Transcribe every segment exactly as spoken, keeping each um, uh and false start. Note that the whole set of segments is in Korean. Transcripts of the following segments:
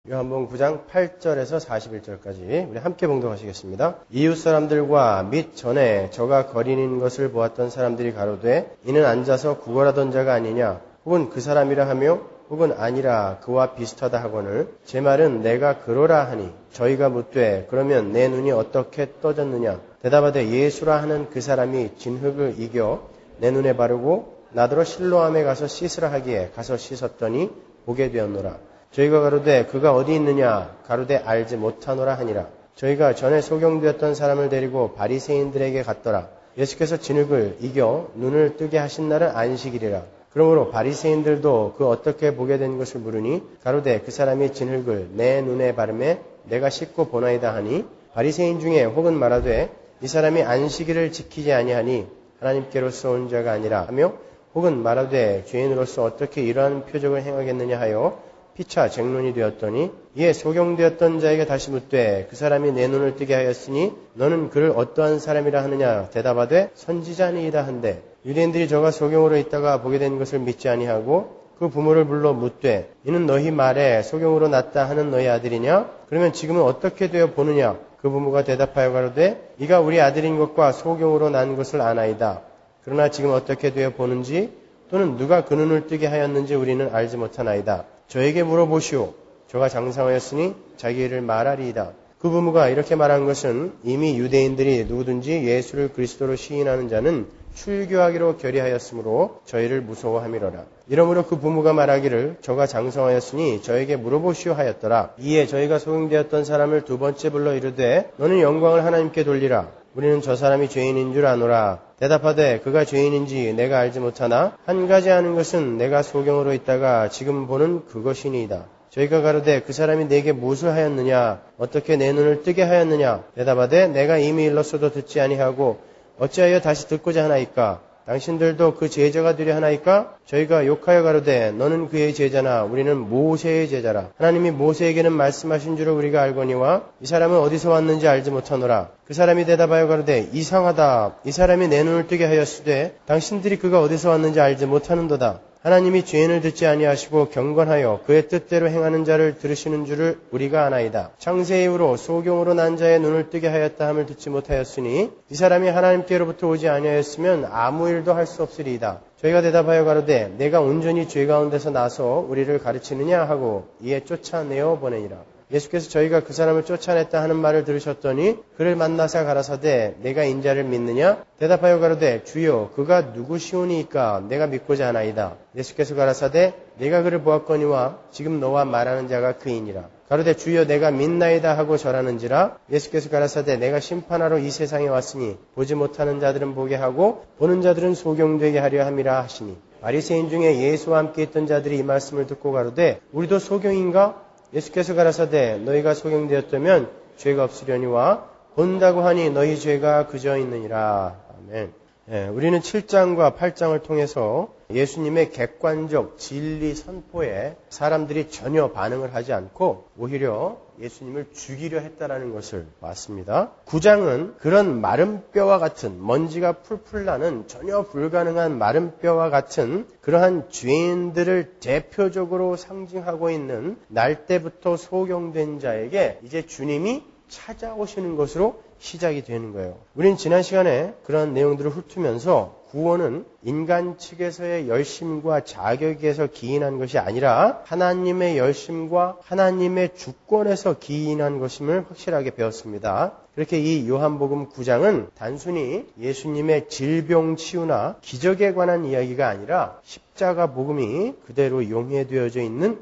요한복음 구 장 팔 절에서 사십일 절까지 우리 함께 봉독하시겠습니다. 이웃 사람들과 및 전에 저가 거린인 것을 보았던 사람들이 가로되 이는 앉아서 구걸하던 자가 아니냐 혹은 그 사람이라 하며 혹은 아니라 그와 비슷하다 하거늘 제 말은 내가 그러라 하니 저희가 묻되 그러면 내 눈이 어떻게 떠졌느냐 대답하되 예수라 하는 그 사람이 진흙을 이겨 내 눈에 바르고 나더러 실로암에 가서 씻으라 하기에 가서 씻었더니 보게 되었노라. 저희가 가로되 그가 어디 있느냐 가로되 알지 못하노라 하니라. 저희가 전에 소경되었던 사람을 데리고 바리새인들에게 갔더라. 예수께서 진흙을 이겨 눈을 뜨게 하신 날은 안식일이라. 그러므로 바리새인들도 그 어떻게 보게 된 것을 물으니 가로되 그 사람이 진흙을 내 눈에 바르매 내가 씻고 보나이다 하니 바리새인 중에 혹은 말하되 이 사람이 안식일을 지키지 아니하니 하나님께로서 온 자가 아니라 하며 혹은 말하되 죄인으로서 어떻게 이러한 표적을 행하겠느냐 하여 피차 쟁론이 되었더니 이에 소경되었던 자에게 다시 묻되 그 사람이 내 눈을 뜨게 하였으니 너는 그를 어떠한 사람이라 하느냐 대답하되 선지자니이다 한데 유대인들이 저가 소경으로 있다가 보게 된 것을 믿지 아니하고 그 부모를 불러 묻되 이는 너희 말에 소경으로 났다 하는 너희 아들이냐 그러면 지금은 어떻게 되어 보느냐 그 부모가 대답하여 가로되 이가 우리 아들인 것과 소경으로 난 것을 아나이다. 그러나 지금 어떻게 되어 보는지 또는 누가 그 눈을 뜨게 하였는지 우리는 알지 못하나이다. 저에게 물어보시오. 저가 장성하였으니 자기 일을 말하리이다. 그 부모가 이렇게 말한 것은 이미 유대인들이 누구든지 예수를 그리스도로 시인하는 자는 출교하기로 결의하였으므로 저희를 무서워함이로라. 이러므로 그 부모가 말하기를 저가 장성하였으니 저에게 물어보시오 하였더라. 이에 저희가 소경되었던 사람을 두 번째 불러 이르되 너는 영광을 하나님께 돌리라. 우리는 저 사람이 죄인인 줄 아노라. 대답하되 그가 죄인인지 내가 알지 못하나 한 가지 아는 것은 내가 소경으로 있다가 지금 보는 그것이니이다. 저희가 가로되 그 사람이 내게 무엇을 하였느냐 어떻게 내 눈을 뜨게 하였느냐 대답하되 내가 이미 일렀어도 듣지 아니하고 어찌하여 다시 듣고자 하나이까 당신들도 그 제자가 되려 하나이까 저희가 욕하여 가로되 너는 그의 제자나 우리는 모세의 제자라. 하나님이 모세에게는 말씀하신 줄을 우리가 알거니와 이 사람은 어디서 왔는지 알지 못하노라. 그 사람이 대답하여 가로되 이상하다. 이 사람이 내 눈을 뜨게 하였으되 당신들이 그가 어디서 왔는지 알지 못하는도다. 하나님이 죄인을 듣지 아니하시고 경건하여 그의 뜻대로 행하는 자를 들으시는 줄을 우리가 아나이다. 창세 이후로 소경으로 난 자의 눈을 뜨게 하였다 함을 듣지 못하였으니 이 사람이 하나님께로부터 오지 아니하였으면 아무 일도 할 수 없으리이다. 저희가 대답하여 가로되 내가 온전히 죄 가운데서 나서 우리를 가르치느냐 하고 이에 쫓아내어 보내니라. 예수께서 저희가 그 사람을 쫓아냈다 하는 말을 들으셨더니 그를 만나사 가라사대 내가 인자를 믿느냐? 대답하여 가로되 주여 그가 누구시오니이까 내가 믿고자 하나이다. 예수께서 가라사대 내가 그를 보았거니와 지금 너와 말하는 자가 그이니라. 가로되 주여 내가 믿나이다 하고 절하는지라. 예수께서 가라사대 내가 심판하러 이 세상에 왔으니 보지 못하는 자들은 보게 하고 보는 자들은 소경되게 하려 함이라 하시니 바리새인 중에 예수와 함께 있던 자들이 이 말씀을 듣고 가로되 우리도 소경인가? 예수께서 가라사대 너희가 소경되었다면 죄가 없으려니와 본다고 하니 너희 죄가 그저 있느니라. 아멘. 예, 우리는 칠 장과 팔 장을 통해서 예수님의 객관적 진리 선포에 사람들이 전혀 반응을 하지 않고 오히려 예수님을 죽이려 했다라는 것을 봤습니다. 구 장은 그런 마른 뼈와 같은 먼지가 풀풀 나는 전혀 불가능한 마른 뼈와 같은 그러한 죄인들을 대표적으로 상징하고 있는 날 때부터 소경된 자에게 이제 주님이 찾아오시는 것으로 시작이 되는 거예요. 우린 지난 시간에 그런 내용들을 훑으면서 구원은 인간 측에서의 열심과 자격에서 기인한 것이 아니라 하나님의 열심과 하나님의 주권에서 기인한 것임을 확실하게 배웠습니다. 그렇게 이 요한복음 구 장은 단순히 예수님의 질병 치유나 기적에 관한 이야기가 아니라 십자가 복음이 그대로 용해되어져 있는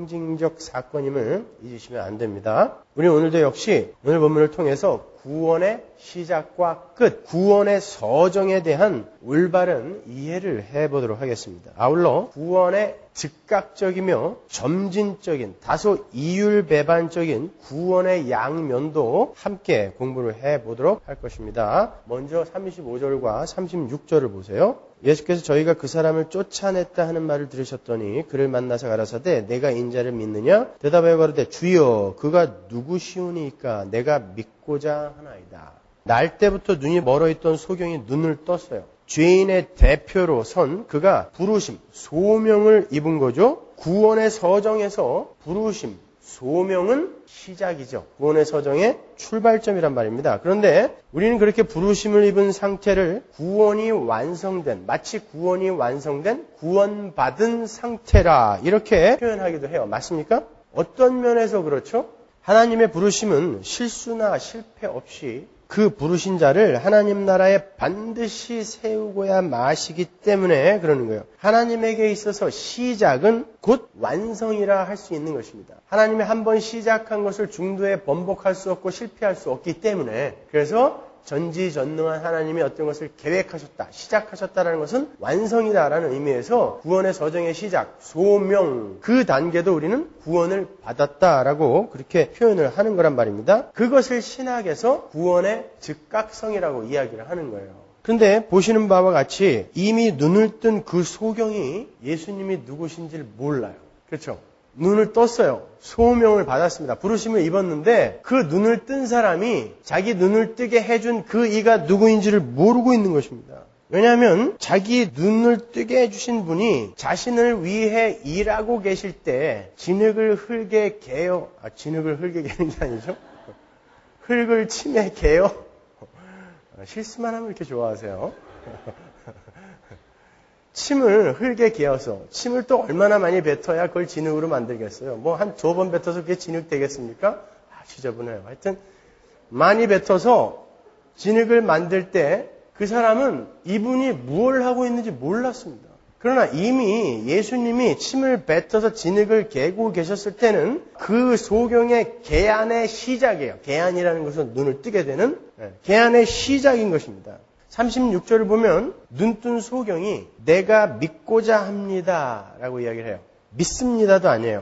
상징적 사건임을 잊으시면 안 됩니다. 우리 오늘도 역시 오늘 본문을 통해서 구원의 시작과 끝, 구원의 서정에 대한 올바른 이해를 해보도록 하겠습니다. 아울러 구원의 즉각적이며 점진적인 다소 이율배반적인 구원의 양면도 함께 공부를 해보도록 할 것입니다. 먼저 삼십오 절과 삼십육 절을 보세요. 예수께서 저희가 그 사람을 쫓아냈다 하는 말을 들으셨더니 그를 만나서 가라사대 내가 인자를 믿느냐? 대답하여 가로되 주여 그가 누구시오니까 내가 믿고자 하나이다. 날 때부터 눈이 멀어있던 소경이 눈을 떴어요. 죄인의 대표로 선 그가 부르심, 소명을 입은 거죠. 구원의 서정에서 부르심, 소명은 시작이죠. 구원의 서정의 출발점이란 말입니다. 그런데 우리는 그렇게 부르심을 입은 상태를 구원이 완성된, 마치 구원이 완성된 구원받은 상태라 이렇게 표현하기도 해요. 맞습니까? 어떤 면에서 그렇죠? 하나님의 부르심은 실수나 실패 없이 그 부르신 자를 하나님 나라에 반드시 세우고야 마시기 때문에 그러는 거예요. 하나님에게 있어서 시작은 곧 완성이라 할 수 있는 것입니다. 하나님이 한 번 시작한 것을 중도에 번복할 수 없고 실패할 수 없기 때문에 그래서 전지전능한 하나님이 어떤 것을 계획하셨다, 시작하셨다라는 것은 완성이다라는 의미에서 구원의 서정의 시작, 소명, 그 단계도 우리는 구원을 받았다라고 그렇게 표현을 하는 거란 말입니다. 그것을 신학에서 구원의 즉각성이라고 이야기를 하는 거예요. 그런데 보시는 바와 같이 이미 눈을 뜬 그 소경이 예수님이 누구신지를 몰라요. 그렇죠? 눈을 떴어요. 소명을 받았습니다. 부르심을 입었는데 그 눈을 뜬 사람이 자기 눈을 뜨게 해준 그 이가 누구인지를 모르고 있는 것입니다. 왜냐하면 자기 눈을 뜨게 해주신 분이 자신을 위해 일하고 계실 때 진흙을 흙에 개어, 아, 진흙을 흙에 개는 게 아니죠? 흙을 침에 개어? 실수만 하면 이렇게 좋아하세요. 침을 흙에 개어서 침을 또 얼마나 많이 뱉어야 그걸 진흙으로 만들겠어요. 뭐 한 두 번 뱉어서 그게 진흙 되겠습니까? 아, 지저분해요. 하여튼 많이 뱉어서 진흙을 만들 때 그 사람은 이분이 무엇을 하고 있는지 몰랐습니다. 그러나 이미 예수님이 침을 뱉어서 진흙을 개고 계셨을 때는 그 소경의 개안의 시작이에요. 개안이라는 것은 눈을 뜨게 되는 개안의 시작인 것입니다. 삼십육 절을 보면 눈뜬 소경이 내가 믿고자 합니다 라고 이야기를 해요. 믿습니다도 아니에요.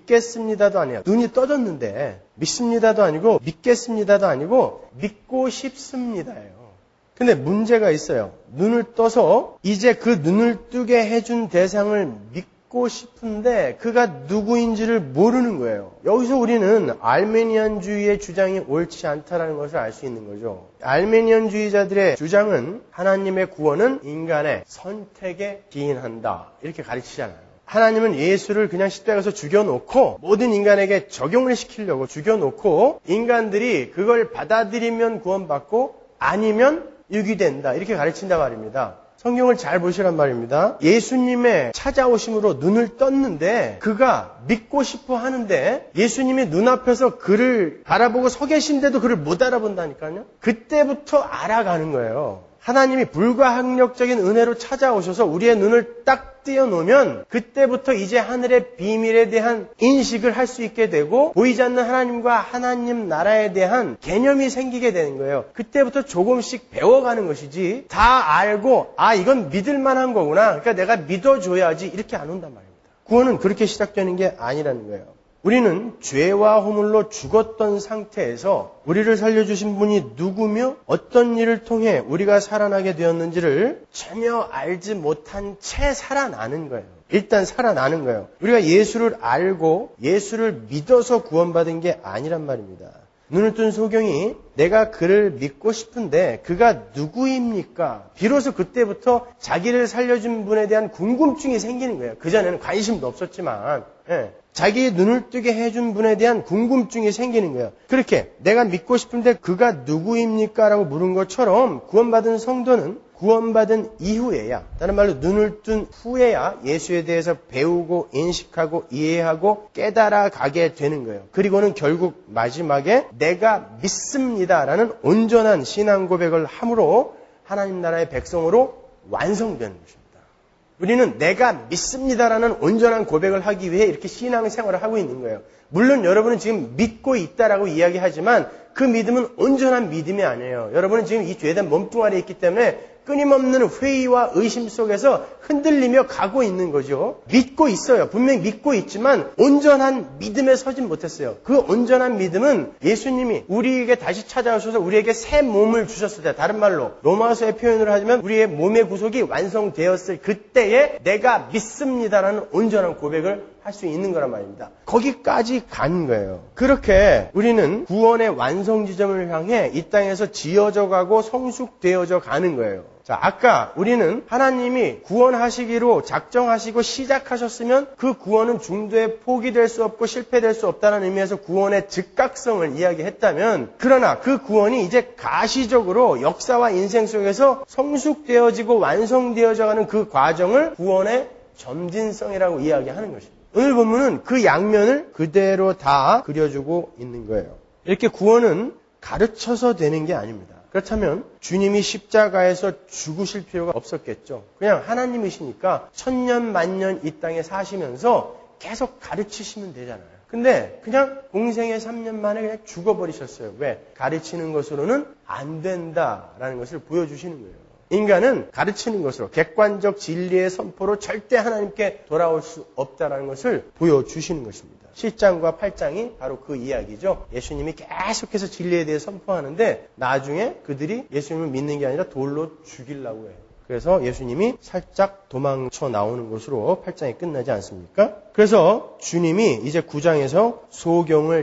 믿겠습니다도 아니에요. 눈이 떠졌는데 믿습니다도 아니고 믿겠습니다도 아니고 믿고 싶습니다예요. 근데 문제가 있어요. 눈을 떠서 이제 그 눈을 뜨게 해준 대상을 믿고 싶은데 그가 누구인지를 모르는 거예요. 여기서 우리는 알메니안주의의 주장이 옳지 않다는 것을 알 수 있는 거죠. 알메니안주의자들의 주장은 하나님의 구원은 인간의 선택에 기인한다 이렇게 가르치잖아요. 하나님은 예수를 그냥 십자가에 가서 죽여놓고 모든 인간에게 적용을 시키려고 죽여놓고 인간들이 그걸 받아들이면 구원받고 아니면 유기된다 이렇게 가르친다 말입니다. 성경을 잘 보시란 말입니다. 예수님의 찾아오심으로 눈을 떴는데 그가 믿고 싶어 하는데 예수님이 눈앞에서 그를 바라보고 서 계신데도 그를 못 알아본다니까요. 그때부터 알아가는 거예요. 하나님이 불가항력적인 은혜로 찾아오셔서 우리의 눈을 딱 띄워놓으면 그때부터 이제 하늘의 비밀에 대한 인식을 할 수 있게 되고 보이지 않는 하나님과 하나님 나라에 대한 개념이 생기게 되는 거예요. 그때부터 조금씩 배워가는 것이지 다 알고 아 이건 믿을 만한 거구나. 그러니까 내가 믿어줘야지 이렇게 안 온단 말입니다. 구원은 그렇게 시작되는 게 아니라는 거예요. 우리는 죄와 허물로 죽었던 상태에서 우리를 살려주신 분이 누구며 어떤 일을 통해 우리가 살아나게 되었는지를 전혀 알지 못한 채 살아나는 거예요. 일단 살아나는 거예요. 우리가 예수를 알고 예수를 믿어서 구원받은 게 아니란 말입니다. 눈을 뜬 소경이 내가 그를 믿고 싶은데 그가 누구입니까? 비로소 그때부터 자기를 살려준 분에 대한 궁금증이 생기는 거예요. 그전에는 관심도 없었지만 예. 자기의 눈을 뜨게 해준 분에 대한 궁금증이 생기는 거예요. 그렇게 내가 믿고 싶은데 그가 누구입니까? 라고 물은 것처럼 구원받은 성도는 구원받은 이후에야, 다른 말로 눈을 뜬 후에야 예수에 대해서 배우고 인식하고 이해하고 깨달아 가게 되는 거예요. 그리고는 결국 마지막에 내가 믿습니다라는 온전한 신앙 고백을 함으로 하나님 나라의 백성으로 완성되는 것입니다. 우리는 내가 믿습니다라는 온전한 고백을 하기 위해 이렇게 신앙생활을 하고 있는 거예요. 물론 여러분은 지금 믿고 있다라고 이야기하지만 그 믿음은 온전한 믿음이 아니에요. 여러분은 지금 이 죄된 몸뚱아리에 있기 때문에 끊임없는 회의와 의심 속에서 흔들리며 가고 있는 거죠. 믿고 있어요. 분명히 믿고 있지만 온전한 믿음에 서진 못했어요. 그 온전한 믿음은 예수님이 우리에게 다시 찾아오셔서 우리에게 새 몸을 주셨을 때, 다른 말로 로마서의 표현으로 하자면 우리의 몸의 구속이 완성되었을 그때에 내가 믿습니다라는 온전한 고백을 할 수 있는 거란 말입니다. 거기까지 간 거예요. 그렇게 우리는 구원의 완성 지점을 향해 이 땅에서 지어져 가고 성숙되어져 가는 거예요. 자, 아까 우리는 하나님이 구원하시기로 작정하시고 시작하셨으면 그 구원은 중도에 포기될 수 없고 실패될 수 없다는 의미에서 구원의 즉각성을 이야기했다면, 그러나 그 구원이 이제 가시적으로 역사와 인생 속에서 성숙되어지고 완성되어져가는 그 과정을 구원의 점진성이라고 이야기하는 것입니다. 오늘 본문은 그 양면을 그대로 다 그려주고 있는 거예요. 이렇게 구원은 가르쳐서 되는 게 아닙니다. 그렇다면 주님이 십자가에서 죽으실 필요가 없었겠죠. 그냥 하나님이시니까 천년 만년 이 땅에 사시면서 계속 가르치시면 되잖아요. 근데 그냥 공생의 삼 년 만에 그냥 죽어버리셨어요. 왜? 가르치는 것으로는 안 된다라는 것을 보여주시는 거예요. 인간은 가르치는 것으로, 객관적 진리의 선포로 절대 하나님께 돌아올 수 없다는 것을 보여주시는 것입니다. 칠 장과 팔 장이 바로 그 이야기죠. 예수님이 계속해서 진리에 대해 선포하는데 나중에 그들이 예수님을 믿는 게 아니라 돌로 죽이려고 해요. 그래서 예수님이 살짝 도망쳐 나오는 것으로 팔 장이 끝나지 않습니까? 그래서 주님이 이제 구 장에서 소경을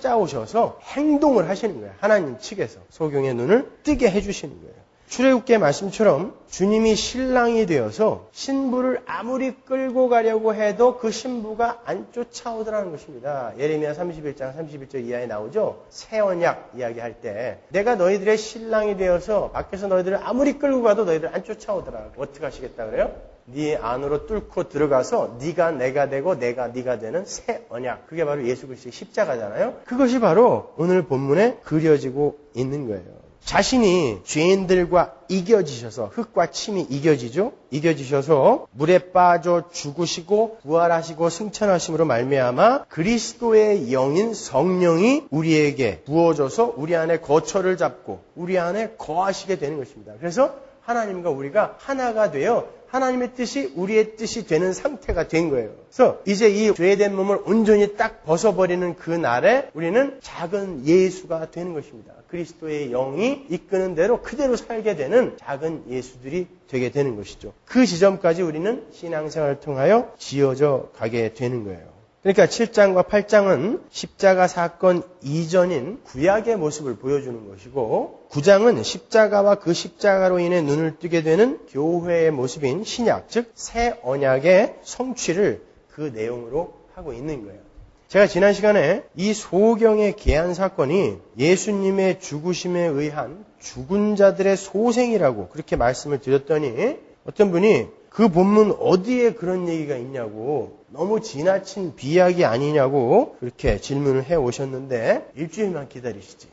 찾아오셔서 행동을 하시는 거예요. 하나님 측에서 소경의 눈을 뜨게 해주시는 거예요. 출애굽기의 말씀처럼 주님이 신랑이 되어서 신부를 아무리 끌고 가려고 해도 그 신부가 안 쫓아오더라는 것입니다. 예레미야 삼십일 장 삼십일 절 이하에 나오죠. 새 언약 이야기할 때 내가 너희들의 신랑이 되어서 밖에서 너희들을 아무리 끌고 가도 너희들 안 쫓아오더라. 어떻게 하시겠다 그래요? 네 안으로 뚫고 들어가서 네가 내가 되고 내가 네가 되는 새 언약. 그게 바로 예수 그리스도의 십자가잖아요. 그것이 바로 오늘 본문에 그려지고 있는 거예요. 자신이 죄인들과 이겨지셔서, 흙과 침이 이겨지죠. 이겨지셔서 물에 빠져 죽으시고 부활하시고 승천하심으로 말미암아 그리스도의 영인 성령이 우리에게 부어져서 우리 안에 거처를 잡고 우리 안에 거하시게 되는 것입니다. 그래서 하나님과 우리가 하나가 되어 하나님의 뜻이 우리의 뜻이 되는 상태가 된 거예요. 그래서 이제 이 죄된 몸을 온전히 딱 벗어버리는 그 날에 우리는 작은 예수가 되는 것입니다. 그리스도의 영이 이끄는 대로 그대로 살게 되는 작은 예수들이 되게 되는 것이죠. 그 지점까지 우리는 신앙생활을 통하여 지어져 가게 되는 거예요. 그러니까 칠 장과 팔 장은 십자가 사건 이전인 구약의 모습을 보여주는 것이고, 구 장은 십자가와 그 십자가로 인해 눈을 뜨게 되는 교회의 모습인 신약, 즉 새 언약의 성취를 그 내용으로 하고 있는 거예요. 제가 지난 시간에 이 소경의 계한 사건이 예수님의 죽으심에 의한 죽은 자들의 소생이라고 그렇게 말씀을 드렸더니 어떤 분이 그 본문 어디에 그런 얘기가 있냐고, 너무 지나친 비약이 아니냐고 그렇게 질문을 해 오셨는데 일주일만 기다리시지.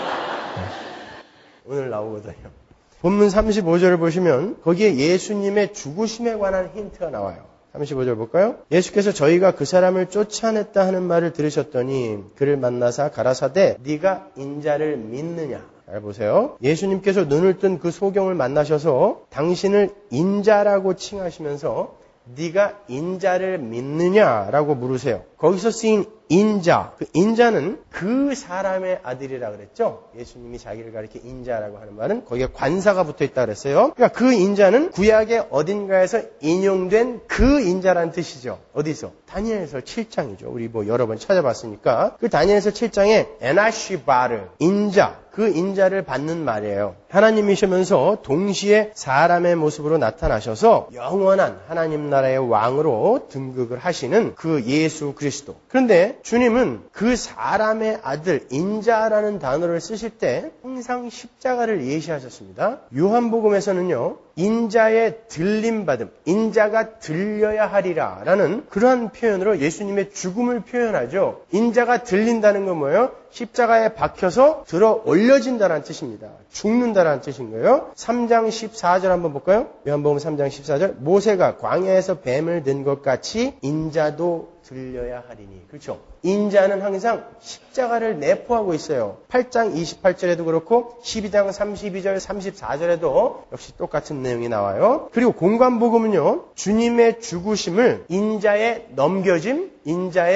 오늘 나오거든요. 본문 삼십오 절을 보시면 거기에 예수님의 죽으심에 관한 힌트가 나와요. 삼십오 절 볼까요? 예수께서 저희가 그 사람을 쫓아냈다 하는 말을 들으셨더니 그를 만나사 가라사대 네가 인자를 믿느냐. 잘 보세요. 예수님께서 눈을 뜬 그 소경을 만나셔서 당신을 인자라고 칭하시면서 네가 인자를 믿느냐라고 물으세요. 거기서 쓰인 인자, 그 인자는 그 사람의 아들이라 그랬죠. 예수님이 자기를 가리켜 인자라고 하는 말은 거기에 관사가 붙어있다 그랬어요. 그러니까 그 인자는 구약의 어딘가에서 인용된 그 인자라는 뜻이죠. 어디서? 다니엘서 칠 장이죠. 우리 뭐 여러 번 찾아봤으니까. 그 다니엘서 칠 장에 에나시바르, 인자, 그 인자를 받는 말이에요. 하나님이시면서 동시에 사람의 모습으로 나타나셔서 영원한 하나님 나라의 왕으로 등극을 하시는 그 예수 그리스도. 그런데 주님은 그 사람의 아들 인자라는 단어를 쓰실 때 항상 십자가를 예시하셨습니다. 요한복음에서는요, 인자의 들림받음, 인자가 들려야 하리라 라는 그러한 표현으로 예수님의 죽음을 표현하죠. 인자가 들린다는 건 뭐예요? 십자가에 박혀서 들어 올려진다는 뜻입니다. 죽는다는 뜻인 거예요. 삼 장 십사 절 한번 볼까요? 요한복음 삼 장 십사 절. 모세가 광야에서 뱀을 든 것 같이 인자도 들려야 하리니. 그렇죠? 인자는 항상 십자가를 내포하고 있어요. 팔 장 이십팔 절에도 그렇고 십이 장 삼십이 절 삼십사 절에도 역시 똑같은 내용이 나와요. 그리고 공관복음은요, 주님의 죽으심을 인자의 넘겨짐, 인자의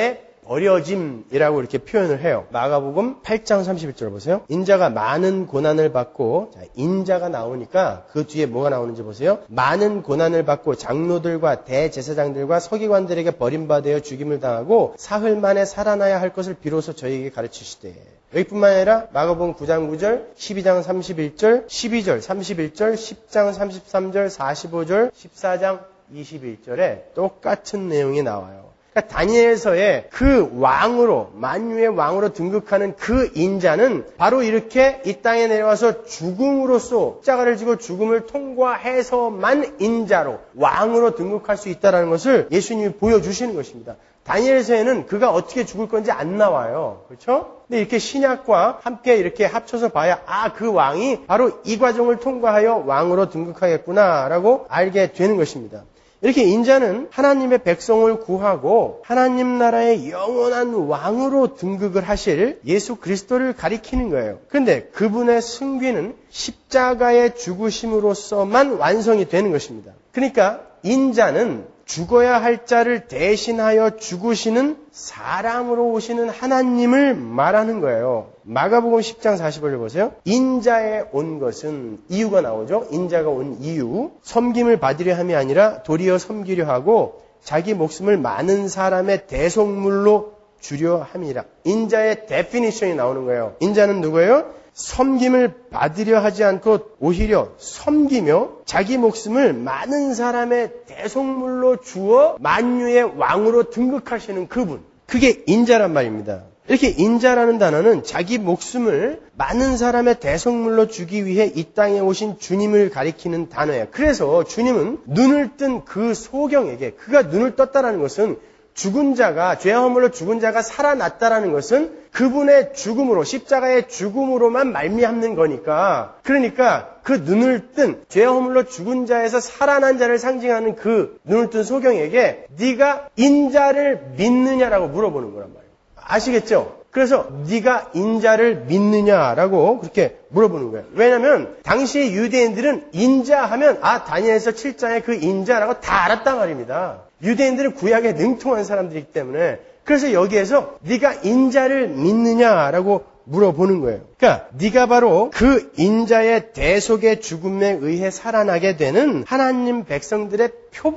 버려짐이라고 이렇게 표현을 해요. 마가복음 팔 장 삼십일 절 보세요. 인자가 많은 고난을 받고, 자, 인자가 나오니까 그 뒤에 뭐가 나오는지 보세요. 많은 고난을 받고 장로들과 대제사장들과 서기관들에게 버림받아 죽임을 당하고 사흘 만에 살아나야 할 것을 비로소 저희에게 가르치시되. 여기뿐만 아니라 마가복음 구 장 구 절, 십이 장 삼십일 절, 십이 절, 삼십일 절, 십 장 삼십삼 절, 사십오 절, 십사 장 이십일 절에 똑같은 내용이 나와요. 그러니까 다니엘서의 그 왕으로, 만유의 왕으로 등극하는 그 인자는 바로 이렇게 이 땅에 내려와서 죽음으로써 십자가를 지고 죽음을 통과해서만 인자로, 왕으로 등극할 수 있다는 것을 예수님이 보여주시는 것입니다. 다니엘서에는 그가 어떻게 죽을 건지 안 나와요. 그렇죠? 근데 이렇게 신약과 함께 이렇게 합쳐서 봐야, 아, 그 왕이 바로 이 과정을 통과하여 왕으로 등극하겠구나라고 알게 되는 것입니다. 이렇게 인자는 하나님의 백성을 구하고 하나님 나라의 영원한 왕으로 등극을 하실 예수 그리스도를 가리키는 거예요. 그런데 그분의 승귀는 십자가의 죽으심으로서만 완성이 되는 것입니다. 그러니까 인자는 죽어야 할 자를 대신하여 죽으시는 사람으로 오시는 하나님을 말하는 거예요. 마가복음 십 장 사십 절을 보세요. 인자에 온 것은, 이유가 나오죠. 인자가 온 이유, 섬김을 받으려 함이 아니라 도리어 섬기려 하고 자기 목숨을 많은 사람의 대속물로 주려 함이라. 인자의 데피니션이 나오는 거예요. 인자는 누구예요? 섬김을 받으려 하지 않고 오히려 섬기며 자기 목숨을 많은 사람의 대속물로 주어 만유의 왕으로 등극하시는 그분. 그게 인자란 말입니다. 이렇게 인자라는 단어는 자기 목숨을 많은 사람의 대속물로 주기 위해 이 땅에 오신 주님을 가리키는 단어예요. 그래서 주님은 눈을 뜬 그 소경에게, 그가 눈을 떴다라는 것은 죽은 자가, 죄와 허물로 죽은 자가 살아났다라는 것은 그분의 죽음으로, 십자가의 죽음으로만 말미암는 거니까, 그러니까 그 눈을 뜬, 죄와 허물로 죽은 자에서 살아난 자를 상징하는 그 눈을 뜬 소경에게 네가 인자를 믿느냐라고 물어보는 거란 말이에요. 아시겠죠? 그래서 네가 인자를 믿느냐라고 그렇게 물어보는 거예요. 왜냐하면 당시 유대인들은 인자하면, 아, 다니엘서 칠 장의 그 인자라고 다 알았단 말입니다. 유대인들은 구약에 능통한 사람들이기 때문에. 그래서 여기에서 네가 인자를 믿느냐라고 물어보는 거예요. 그러니까 네가 바로 그 인자의 대속의 죽음에 의해 살아나게 되는 하나님 백성들의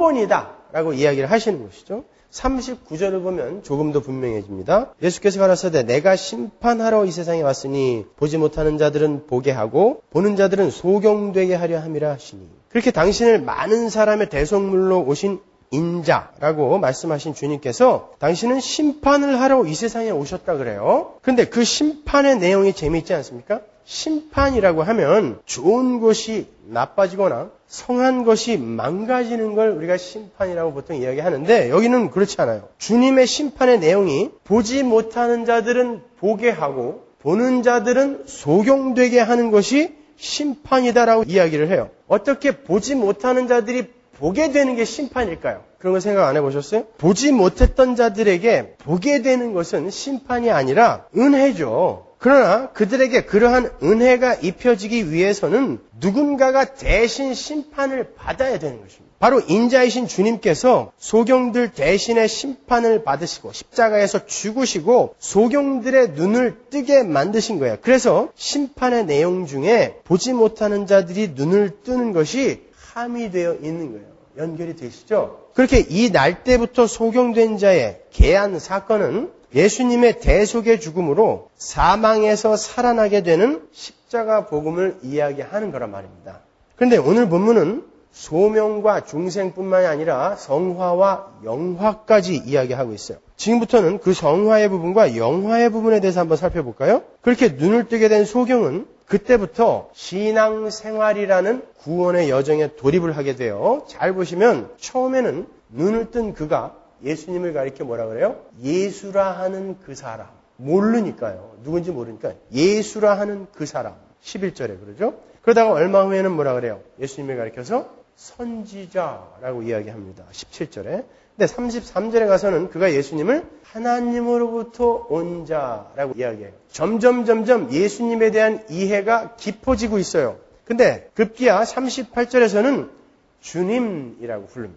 표본이다라고 이야기를 하시는 것이죠. 삼십구 절을 보면 조금 더 분명해집니다. 예수께서 가라사대 내가 심판하러 이 세상에 왔으니 보지 못하는 자들은 보게 하고 보는 자들은 소경되게 하려 함이라 하시니. 그렇게 당신을 많은 사람의 대속물로 오신 인자라고 말씀하신 주님께서 당신은 심판을 하러 이 세상에 오셨다 그래요. 그런데 그 심판의 내용이 재미있지 않습니까? 심판이라고 하면 좋은 것이 나빠지거나 성한 것이 망가지는 걸 우리가 심판이라고 보통 이야기하는데 여기는 그렇지 않아요. 주님의 심판의 내용이 보지 못하는 자들은 보게 하고 보는 자들은 소경되게 하는 것이 심판이다라고 이야기를 해요. 어떻게 보지 못하는 자들이 보게 되는 게 심판일까요? 그런 거 생각 안 해보셨어요? 보지 못했던 자들에게 보게 되는 것은 심판이 아니라 은혜죠. 그러나 그들에게 그러한 은혜가 입혀지기 위해서는 누군가가 대신 심판을 받아야 되는 것입니다. 바로 인자이신 주님께서 소경들 대신에 심판을 받으시고 십자가에서 죽으시고 소경들의 눈을 뜨게 만드신 거예요. 그래서 심판의 내용 중에 보지 못하는 자들이 눈을 뜨는 것이 함의되어 있는 거예요. 연결이 되시죠? 그렇게 이 날 때부터 소경된 자의 계한 사건은 예수님의 대속의 죽음으로 사망에서 살아나게 되는 십자가 복음을 이야기하는 거란 말입니다. 그런데 오늘 본문은 소명과 중생뿐만이 아니라 성화와 영화까지 이야기하고 있어요. 지금부터는 그 성화의 부분과 영화의 부분에 대해서 한번 살펴볼까요? 그렇게 눈을 뜨게 된 소경은 그때부터 신앙생활이라는 구원의 여정에 돌입을 하게 돼요. 잘 보시면 처음에는 눈을 뜬 그가 예수님을 가리켜 뭐라 그래요? 예수라 하는 그 사람. 모르니까요. 누군지 모르니까 예수라 하는 그 사람. 십일 절에 그러죠. 그러다가 얼마 후에는 뭐라 그래요? 예수님을 가리켜서 선지자라고 이야기합니다. 십칠 절에. 근데 삼십삼 절에 가서는 그가 예수님을 하나님으로부터 온 자라고 이야기해요. 점점 점점 예수님에 대한 이해가 깊어지고 있어요. 근데 급기야 삼십팔 절에서는 주님이라고 부릅니다.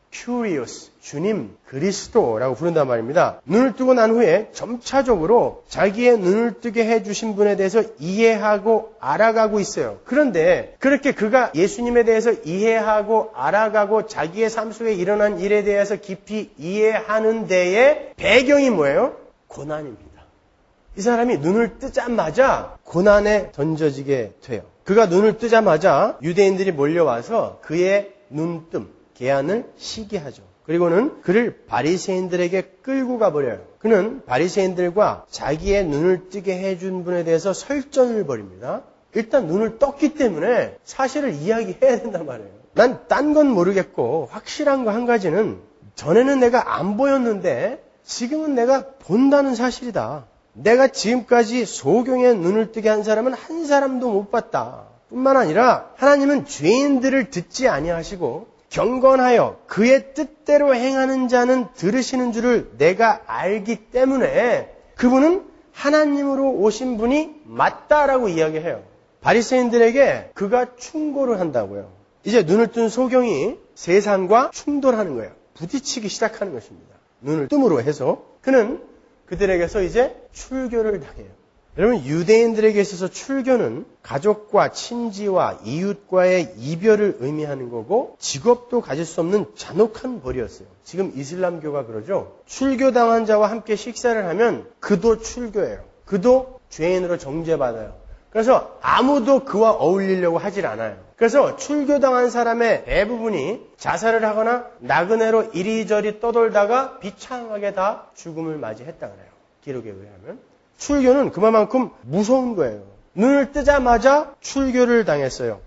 Curious, 주님, 그리스도라고 부른단 말입니다. 눈을 뜨고 난 후에 점차적으로 자기의 눈을 뜨게 해주신 분에 대해서 이해하고 알아가고 있어요. 그런데 그렇게 그가 예수님에 대해서 이해하고 알아가고 자기의 삶 속에 일어난 일에 대해서 깊이 이해하는 데에 배경이 뭐예요? 고난입니다. 이 사람이 눈을 뜨자마자 고난에 던져지게 돼요. 그가 눈을 뜨자마자 유대인들이 몰려와서 그의 눈뜸, 계한을 시기하죠. 그리고는 그를 바리새인들에게 끌고 가버려요. 그는 바리새인들과 자기의 눈을 뜨게 해준 분에 대해서 설전을 벌입니다. 일단 눈을 떴기 때문에 사실을 이야기해야 된단 말이에요. 난 딴 건 모르겠고 확실한 거 한 가지는 전에는 내가 안 보였는데 지금은 내가 본다는 사실이다. 내가 지금까지 소경의 눈을 뜨게 한 사람은 한 사람도 못 봤다. 뿐만 아니라 하나님은 죄인들을 듣지 아니하시고 경건하여 그의 뜻대로 행하는 자는 들으시는 줄을 내가 알기 때문에 그분은 하나님으로 오신 분이 맞다라고 이야기해요. 바리새인들에게 그가 충고를 한다고요. 이제 눈을 뜬 소경이 세상과 충돌하는 거예요. 부딪히기 시작하는 것입니다. 눈을 뜸으로 해서 그는 그들에게서 이제 출교를 당해요. 여러분, 유대인들에게 있어서 출교는 가족과 친지와 이웃과의 이별을 의미하는 거고 직업도 가질 수 없는 잔혹한 벌이었어요. 지금 이슬람교가 그러죠. 출교당한 자와 함께 식사를 하면 그도 출교예요. 그도 죄인으로 정죄받아요. 그래서 아무도 그와 어울리려고 하질 않아요. 그래서 출교당한 사람의 대부분이 자살을 하거나 나그네로 이리저리 떠돌다가 비참하게 다 죽음을 맞이했다 그래요. 기록에 의하면. 출교는 그만큼 무서운 거예요. 눈을 뜨자마자 출교를 당했어요.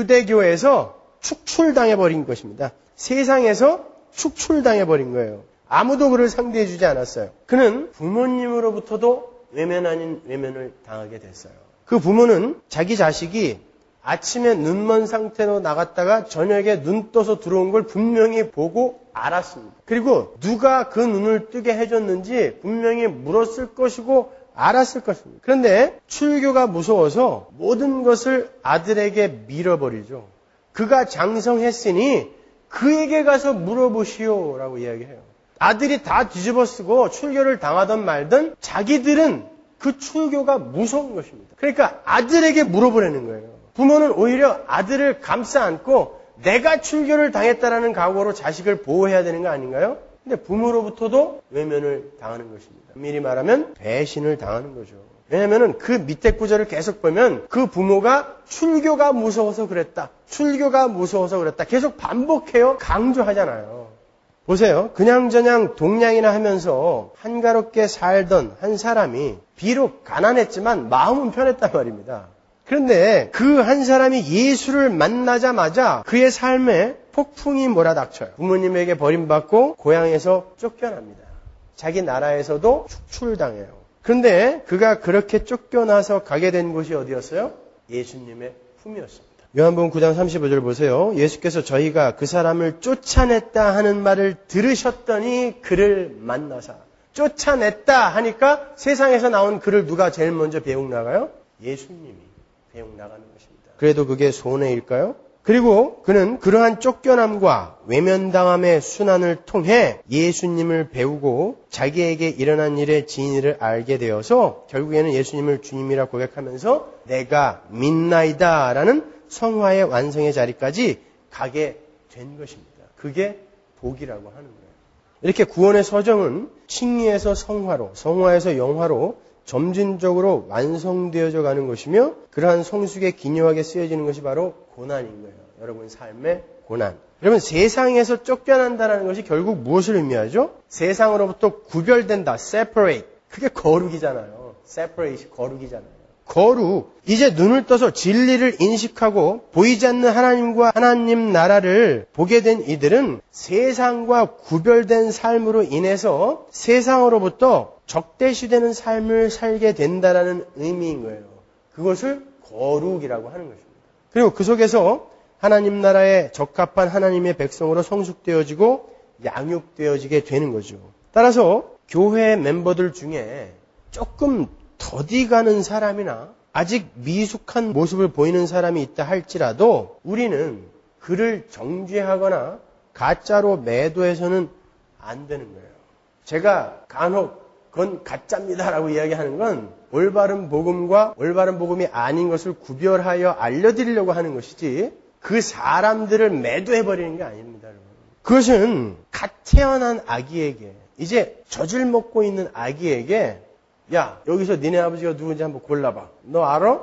유대교에서 축출당해버린 것입니다. 세상에서 축출당해버린 거예요. 아무도 그를 상대해주지 않았어요. 그는 부모님으로부터도 외면 아닌 외면을 당하게 됐어요. 그 부모는 자기 자식이 아침에 눈먼 상태로 나갔다가 저녁에 눈 떠서 들어온 걸 분명히 보고 알았습니다. 그리고 누가 그 눈을 뜨게 해줬는지 분명히 물었을 것이고 알았을 것입니다. 그런데 출교가 무서워서 모든 것을 아들에게 밀어버리죠. 그가 장성했으니 그에게 가서 물어보시오 라고 이야기해요. 아들이 다 뒤집어쓰고 출교를 당하든 말든 자기들은 그 출교가 무서운 것입니다. 그러니까 아들에게 물어보라는 거예요. 부모는 오히려 아들을 감싸 안고 내가 출교를 당했다라는 각오로 자식을 보호해야 되는 거 아닌가요? 근데 부모로부터도 외면을 당하는 것입니다. 미리 말하면 배신을 당하는 거죠. 왜냐하면 그 밑에 구절을 계속 보면 그 부모가 출교가 무서워서 그랬다. 출교가 무서워서 그랬다. 계속 반복해요. 강조하잖아요. 보세요. 그냥저냥 동냥이나 하면서 한가롭게 살던 한 사람이 비록 가난했지만 마음은 편했단 말입니다. 그런데 그 한 사람이 예수를 만나자마자 그의 삶에 폭풍이 몰아닥쳐요. 부모님에게 버림받고 고향에서 쫓겨납니다. 자기 나라에서도 축출당해요. 그런데 그가 그렇게 쫓겨나서 가게 된 곳이 어디였어요? 예수님의 품이었습니다. 요한복음 구 장 삼십오 절 보세요. 예수께서 저희가 그 사람을 쫓아냈다 하는 말을 들으셨더니 그를 만나사. 쫓아냈다 하니까 세상에서 나온 그를 누가 제일 먼저 배웅 나가요? 예수님이 배웅 나가는 것입니다. 그래도 그게 손해일까요? 그리고 그는 그러한 쫓겨남과 외면당함의 순환을 통해 예수님을 배우고 자기에게 일어난 일의 진위를 알게 되어서 결국에는 예수님을 주님이라 고백하면서 내가 믿나이다 라는 성화의 완성의 자리까지 가게 된 것입니다. 그게 복이라고 하는 거예요. 이렇게 구원의 서정은 칭의에서 성화로, 성화에서 영화로 점진적으로 완성되어져 가는 것이며 그러한 성숙에 기묘하게 쓰여지는 것이 바로 고난인 거예요. 여러분 삶의 고난. 여러분 세상에서 쫓겨난다는 것이 결국 무엇을 의미하죠? 세상으로부터 구별된다. separate. 그게 거룩이잖아요. separate, 거룩이잖아요. 거룩. 이제 눈을 떠서 진리를 인식하고 보이지 않는 하나님과 하나님 나라를 보게 된 이들은 세상과 구별된 삶으로 인해서 세상으로부터 적대시되는 삶을 살게 된다라는 의미인 거예요. 그것을 거룩이라고 하는 것입니다. 그리고 그 속에서 하나님 나라에 적합한 하나님의 백성으로 성숙되어지고 양육되어지게 되는 거죠. 따라서 교회 멤버들 중에 조금 더디 가는 사람이나 아직 미숙한 모습을 보이는 사람이 있다 할지라도 우리는 그를 정죄하거나 가짜로 매도해서는 안 되는 거예요. 제가 간혹 그건 가짜입니다라고 이야기하는 건 올바른 복음과 올바른 복음이 아닌 것을 구별하여 알려드리려고 하는 것이지 그 사람들을 매도해버리는 게 아닙니다. 여러분. 그것은 갓 태어난 아기에게 이제 젖을 먹고 있는 아기에게 야 여기서 니네 아버지가 누군지 한번 골라봐. 너 알아?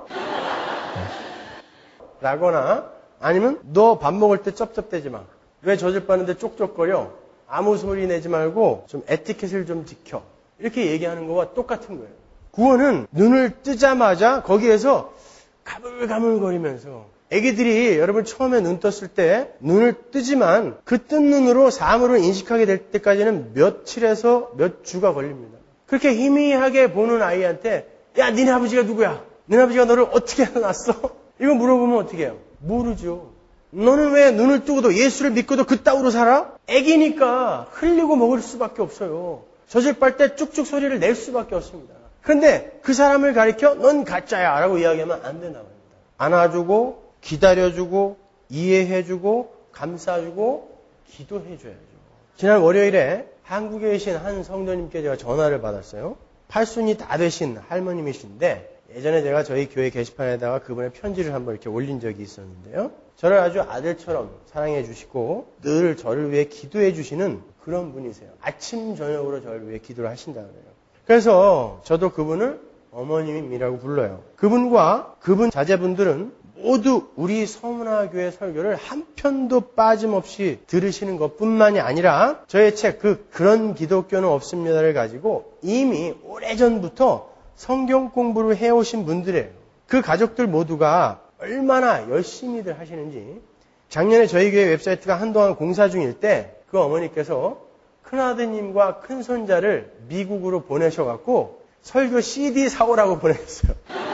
라거나 아니면 너 밥 먹을 때 쩝쩝대지 마. 왜 젖을 빠는데 쪽쪽거려? 아무 소리 내지 말고 좀 에티켓을 좀 지켜. 이렇게 얘기하는 거와 똑같은 거예요. 구원은 눈을 뜨자마자 거기에서 가물가물거리면서 애기들이 여러분 처음에 눈 떴을 때 눈을 뜨지만 그 뜬 눈으로 사물을 인식하게 될 때까지는 며칠에서 몇 주가 걸립니다. 그렇게 희미하게 보는 아이한테 야 니네 아버지가 누구야? 니네 아버지가 너를 어떻게 낳았어? 이거 물어보면 어떻게 해요? 모르죠. 너는 왜 눈을 뜨고도 예수를 믿고도 그따위로 살아? 애기니까 흘리고 먹을 수밖에 없어요. 젖을 빨 때 쭉쭉 소리를 낼 수밖에 없습니다. 그런데 그 사람을 가리켜 넌 가짜야 라고 이야기하면 안 된다고 합니다. 안아주고 기다려주고 이해해주고 감싸주고 기도해줘야죠. 지난 월요일에 한국에 계신 한 성도님께 제가 전화를 받았어요. 팔순이 다 되신 할머님이신데 예전에 제가 저희 교회 게시판에다가 그분의 편지를 한번 이렇게 올린 적이 있었는데요. 저를 아주 아들처럼 사랑해 주시고 늘 저를 위해 기도해 주시는 그런 분이세요. 아침 저녁으로 저를 위해 기도를 하신다 그래요. 그래서 저도 그분을 어머님이라고 불러요. 그분과 그분 자제분들은 모두 우리 서문화교회 설교를 한 편도 빠짐없이 들으시는 것뿐만이 아니라 저의 책 그 그런 기독교는 없습니다를 가지고 이미 오래전부터 성경 공부를 해오신 분들이에요. 그 가족들 모두가 얼마나 열심히들 하시는지 작년에 저희 교회 웹사이트가 한동안 공사 중일 때 그 어머니께서 큰아드님과 큰손자를 미국으로 보내셔갖고 설교 씨디 사오라고 보냈어요.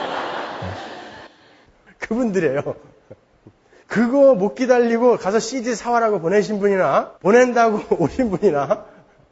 그분들이에요. 그거 못 기다리고 가서 씨디 사와라고 보내신 분이나 보낸다고 오신 분이나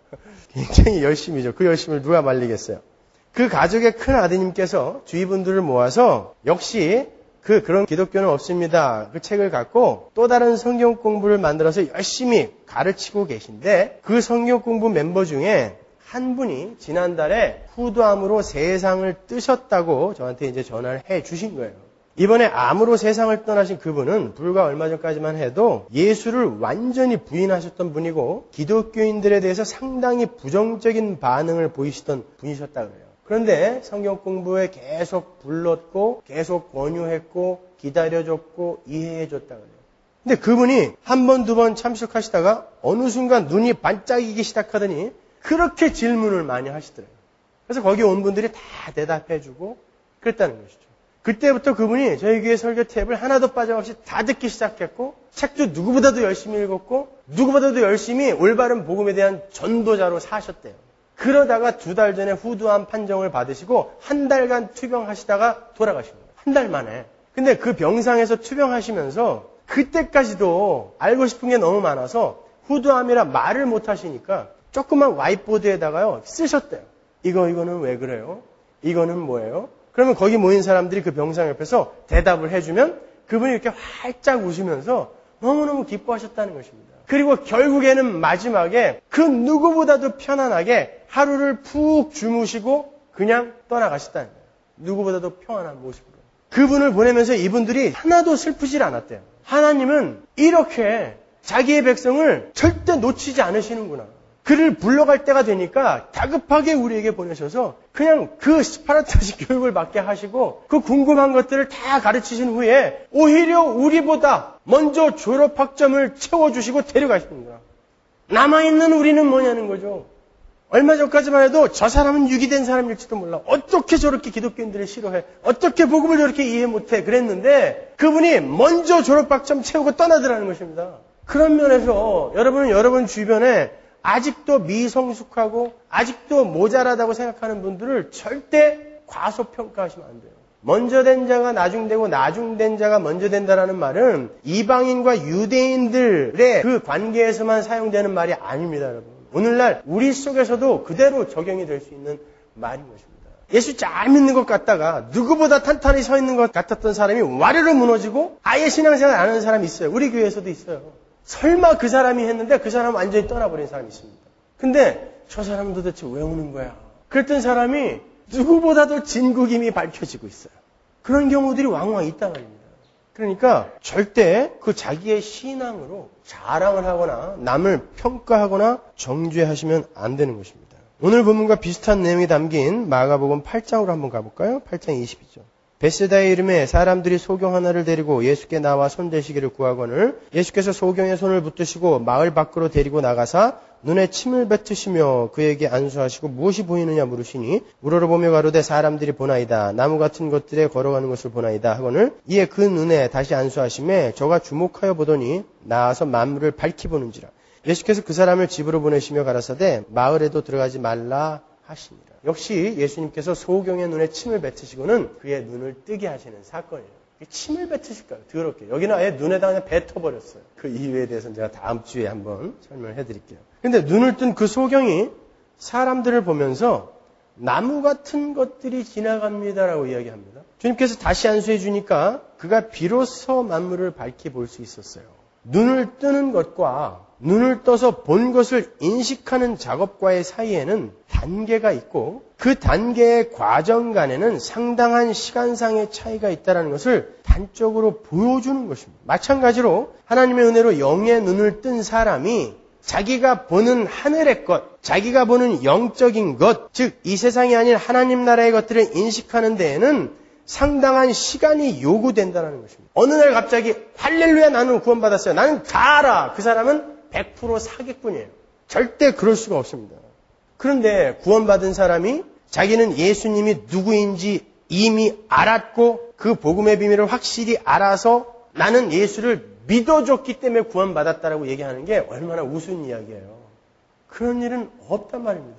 굉장히 열심히죠. 그 열심을 누가 말리겠어요. 그 가족의 큰 아드님께서 주위 분들을 모아서 역시 그 그런 기독교는 없습니다. 그 책을 갖고 또 다른 성경 공부를 만들어서 열심히 가르치고 계신데 그 성경 공부 멤버 중에 한 분이 지난달에 후두암으로 세상을 뜨셨다고 저한테 이제 전화를 해 주신 거예요. 이번에 암으로 세상을 떠나신 그분은 불과 얼마 전까지만 해도 예수를 완전히 부인하셨던 분이고 기독교인들에 대해서 상당히 부정적인 반응을 보이시던 분이셨다 그래요. 그런데 성경 공부에 계속 불렀고 계속 권유했고 기다려줬고 이해해줬다 그래요. 근데 그분이 한 번, 두 번 참석하시다가 어느 순간 눈이 반짝이기 시작하더니 그렇게 질문을 많이 하시더라고요. 그래서 거기 온 분들이 다 대답해주고 그랬다는 것이죠. 그때부터 그분이 저희 교회 설교 탭을 하나도 빠짐없이 다 듣기 시작했고 책도 누구보다도 열심히 읽었고 누구보다도 열심히 올바른 복음에 대한 전도자로 사셨대요. 그러다가 두 달 전에 후두암 판정을 받으시고 한 달간 투병하시다가 돌아가신 거예요. 한 달 만에. 근데 그 병상에서 투병하시면서 그때까지도 알고 싶은 게 너무 많아서 후두암이라 말을 못 하시니까 조그만 와이트보드에다가요 쓰셨대요. 이거 이거는 왜 그래요? 이거는 뭐예요? 그러면 거기 모인 사람들이 그 병상 옆에서 대답을 해주면 그분이 이렇게 활짝 웃으면서 너무너무 기뻐하셨다는 것입니다. 그리고 결국에는 마지막에 그 누구보다도 편안하게 하루를 푹 주무시고 그냥 떠나가셨다는 거예요. 누구보다도 평안한 모습으로. 그분을 보내면서 이분들이 하나도 슬프질 않았대요. 하나님은 이렇게 자기의 백성을 절대 놓치지 않으시는구나. 그를 불러갈 때가 되니까 다급하게 우리에게 보내셔서 그냥 그 스파르타식 교육을 받게 하시고 그 궁금한 것들을 다 가르치신 후에 오히려 우리보다 먼저 졸업학점을 채워주시고 데려가십니다. 남아있는 우리는 뭐냐는 거죠. 얼마 전까지만 해도 저 사람은 유기된 사람일지도 몰라. 어떻게 저렇게 기독교인들을 싫어해. 어떻게 복음을 저렇게 이해 못해. 그랬는데 그분이 먼저 졸업학점 채우고 떠나더라는 것입니다. 그런 면에서 여러분은 여러분 주변에 아직도 미성숙하고 아직도 모자라다고 생각하는 분들을 절대 과소평가하시면 안 돼요. 먼저 된 자가 나중되고 나중된 자가 먼저 된다라는 말은 이방인과 유대인들의 그 관계에서만 사용되는 말이 아닙니다, 여러분. 오늘날 우리 속에서도 그대로 적용이 될 수 있는 말인 것입니다. 예수 잘 믿는 것 같다가 누구보다 탄탄히 서 있는 것 같았던 사람이 와르르 무너지고 아예 신앙생활 안 하는 사람이 있어요. 우리 교회에서도 있어요. 설마 그 사람이 했는데 그 사람은 완전히 떠나버린 사람이 있습니다. 근데 저 사람은 도대체 왜 우는 거야? 그랬던 사람이 누구보다도 진국임이 밝혀지고 있어요. 그런 경우들이 왕왕 있다 말입니다. 그러니까 절대 그 자기의 신앙으로 자랑을 하거나 남을 평가하거나 정죄하시면 안 되는 것입니다. 오늘 본문과 비슷한 내용이 담긴 마가복음 팔 장으로 한번 가볼까요? 팔 장 이십 절. 베세다의 이름에 사람들이 소경 하나를 데리고 예수께 나와 손대시기를 구하거늘 예수께서 소경의 손을 붙드시고 마을 밖으로 데리고 나가사 눈에 침을 뱉으시며 그에게 안수하시고 무엇이 보이느냐 물으시니 우러러보며 가로되 사람들이 보나이다. 나무 같은 것들에 걸어가는 것을 보나이다 하거늘 이에 그 눈에 다시 안수하시매 저가 주목하여 보더니 나아서 만물을 밝히 보는지라. 예수께서 그 사람을 집으로 보내시며 가라사대 마을에도 들어가지 말라 하시니라. 역시 예수님께서 소경의 눈에 침을 뱉으시고는 그의 눈을 뜨게 하시는 사건이에요. 침을 뱉으실까요? 더럽게. 여기는 아예 눈에다 그냥 뱉어버렸어요. 그 이유에 대해서는 제가 다음 주에 한번 설명을 해드릴게요. 근데 눈을 뜬 그 소경이 사람들을 보면서 나무 같은 것들이 지나갑니다라고 이야기합니다. 주님께서 다시 안수해 주니까 그가 비로소 만물을 밝히 볼 수 있었어요. 눈을 뜨는 것과 눈을 떠서 본 것을 인식하는 작업과의 사이에는 단계가 있고 그 단계의 과정 간에는 상당한 시간상의 차이가 있다는 것을 단적으로 보여주는 것입니다. 마찬가지로 하나님의 은혜로 영의 눈을 뜬 사람이 자기가 보는 하늘의 것, 자기가 보는 영적인 것, 즉 이 세상이 아닌 하나님 나라의 것들을 인식하는 데에는 상당한 시간이 요구된다는 것입니다. 어느 날 갑자기 할렐루야 나는 구원받았어요. 나는 다 알아. 그 사람은 백 퍼센트 사기꾼이에요. 절대 그럴 수가 없습니다. 그런데 구원받은 사람이 자기는 예수님이 누구인지 이미 알았고 그 복음의 비밀을 확실히 알아서 나는 예수를 믿어줬기 때문에 구원받았다라고 얘기하는 게 얼마나 우스운 이야기예요. 그런 일은 없단 말입니다.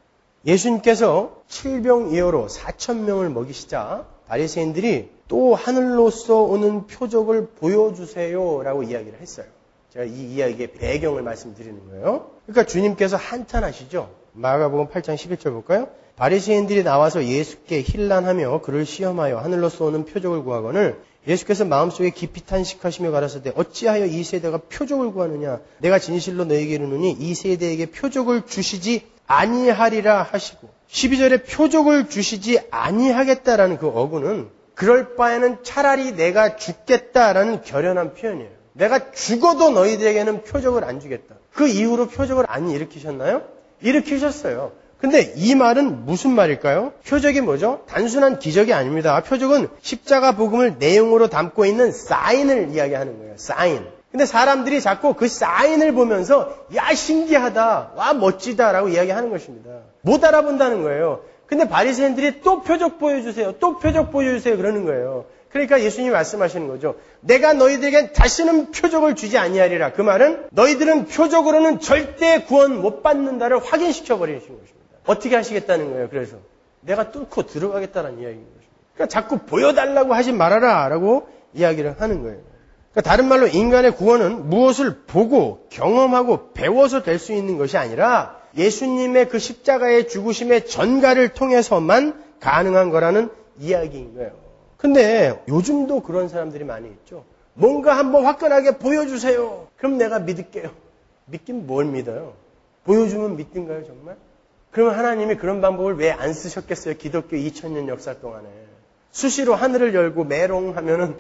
예수님께서 칠병이어로 사천 명을 먹이시자 바리새인들이 또 하늘로서 오는 표적을 보여주세요라고 이야기를 했어요. 제가 이 이야기의 배경을 말씀드리는 거예요. 그러니까 주님께서 한탄하시죠. 마가복음 팔 장 십일 절 볼까요? 바리새인들이 나와서 예수께 힐난하며 그를 시험하여 하늘로서 오는 표적을 구하거늘 예수께서 마음속에 깊이 탄식하시며 가라사대 어찌하여 이 세대가 표적을 구하느냐 내가 진실로 너희에게 이르노니 이 세대에게 표적을 주시지 아니하리라 하시고 십이 절에 표적을 주시지 아니하겠다라는 그 어구는 그럴 바에는 차라리 내가 죽겠다라는 결연한 표현이에요. 내가 죽어도 너희들에게는 표적을 안 주겠다. 그 이후로 표적을 안 일으키셨나요? 일으키셨어요. 근데 이 말은 무슨 말일까요? 표적이 뭐죠? 단순한 기적이 아닙니다. 표적은 십자가 복음을 내용으로 담고 있는 사인을 이야기하는 거예요. 사인. 근데 사람들이 자꾸 그 사인을 보면서 야 신기하다, 와 멋지다라고 이야기하는 것입니다. 못 알아본다는 거예요. 근데 바리새인들이 또 표적 보여주세요. 또 표적 보여주세요. 그러는 거예요. 그러니까 예수님이 말씀하시는 거죠. 내가 너희들에게 다시는 표적을 주지 아니하리라. 그 말은 너희들은 표적으로는 절대 구원 못 받는다를 확인시켜 버리시는 것입니다. 어떻게 하시겠다는 거예요. 그래서 내가 뚫고 들어가겠다는 이야기인 것입니다. 그러니까 자꾸 보여달라고 하지 말아라 라고 이야기를 하는 거예요. 그러니까 다른 말로 인간의 구원은 무엇을 보고 경험하고 배워서 될 수 있는 것이 아니라 예수님의 그 십자가의 죽으심의 전가를 통해서만 가능한 거라는 이야기인 거예요. 근데 요즘도 그런 사람들이 많이 있죠. 뭔가 한번 화끈하게 보여주세요. 그럼 내가 믿을게요. 믿긴 뭘 믿어요? 보여주면 믿든가요 정말? 그러면 하나님이 그런 방법을 왜 안 쓰셨겠어요? 기독교 이천 년 역사 동안에. 수시로 하늘을 열고 메롱하면은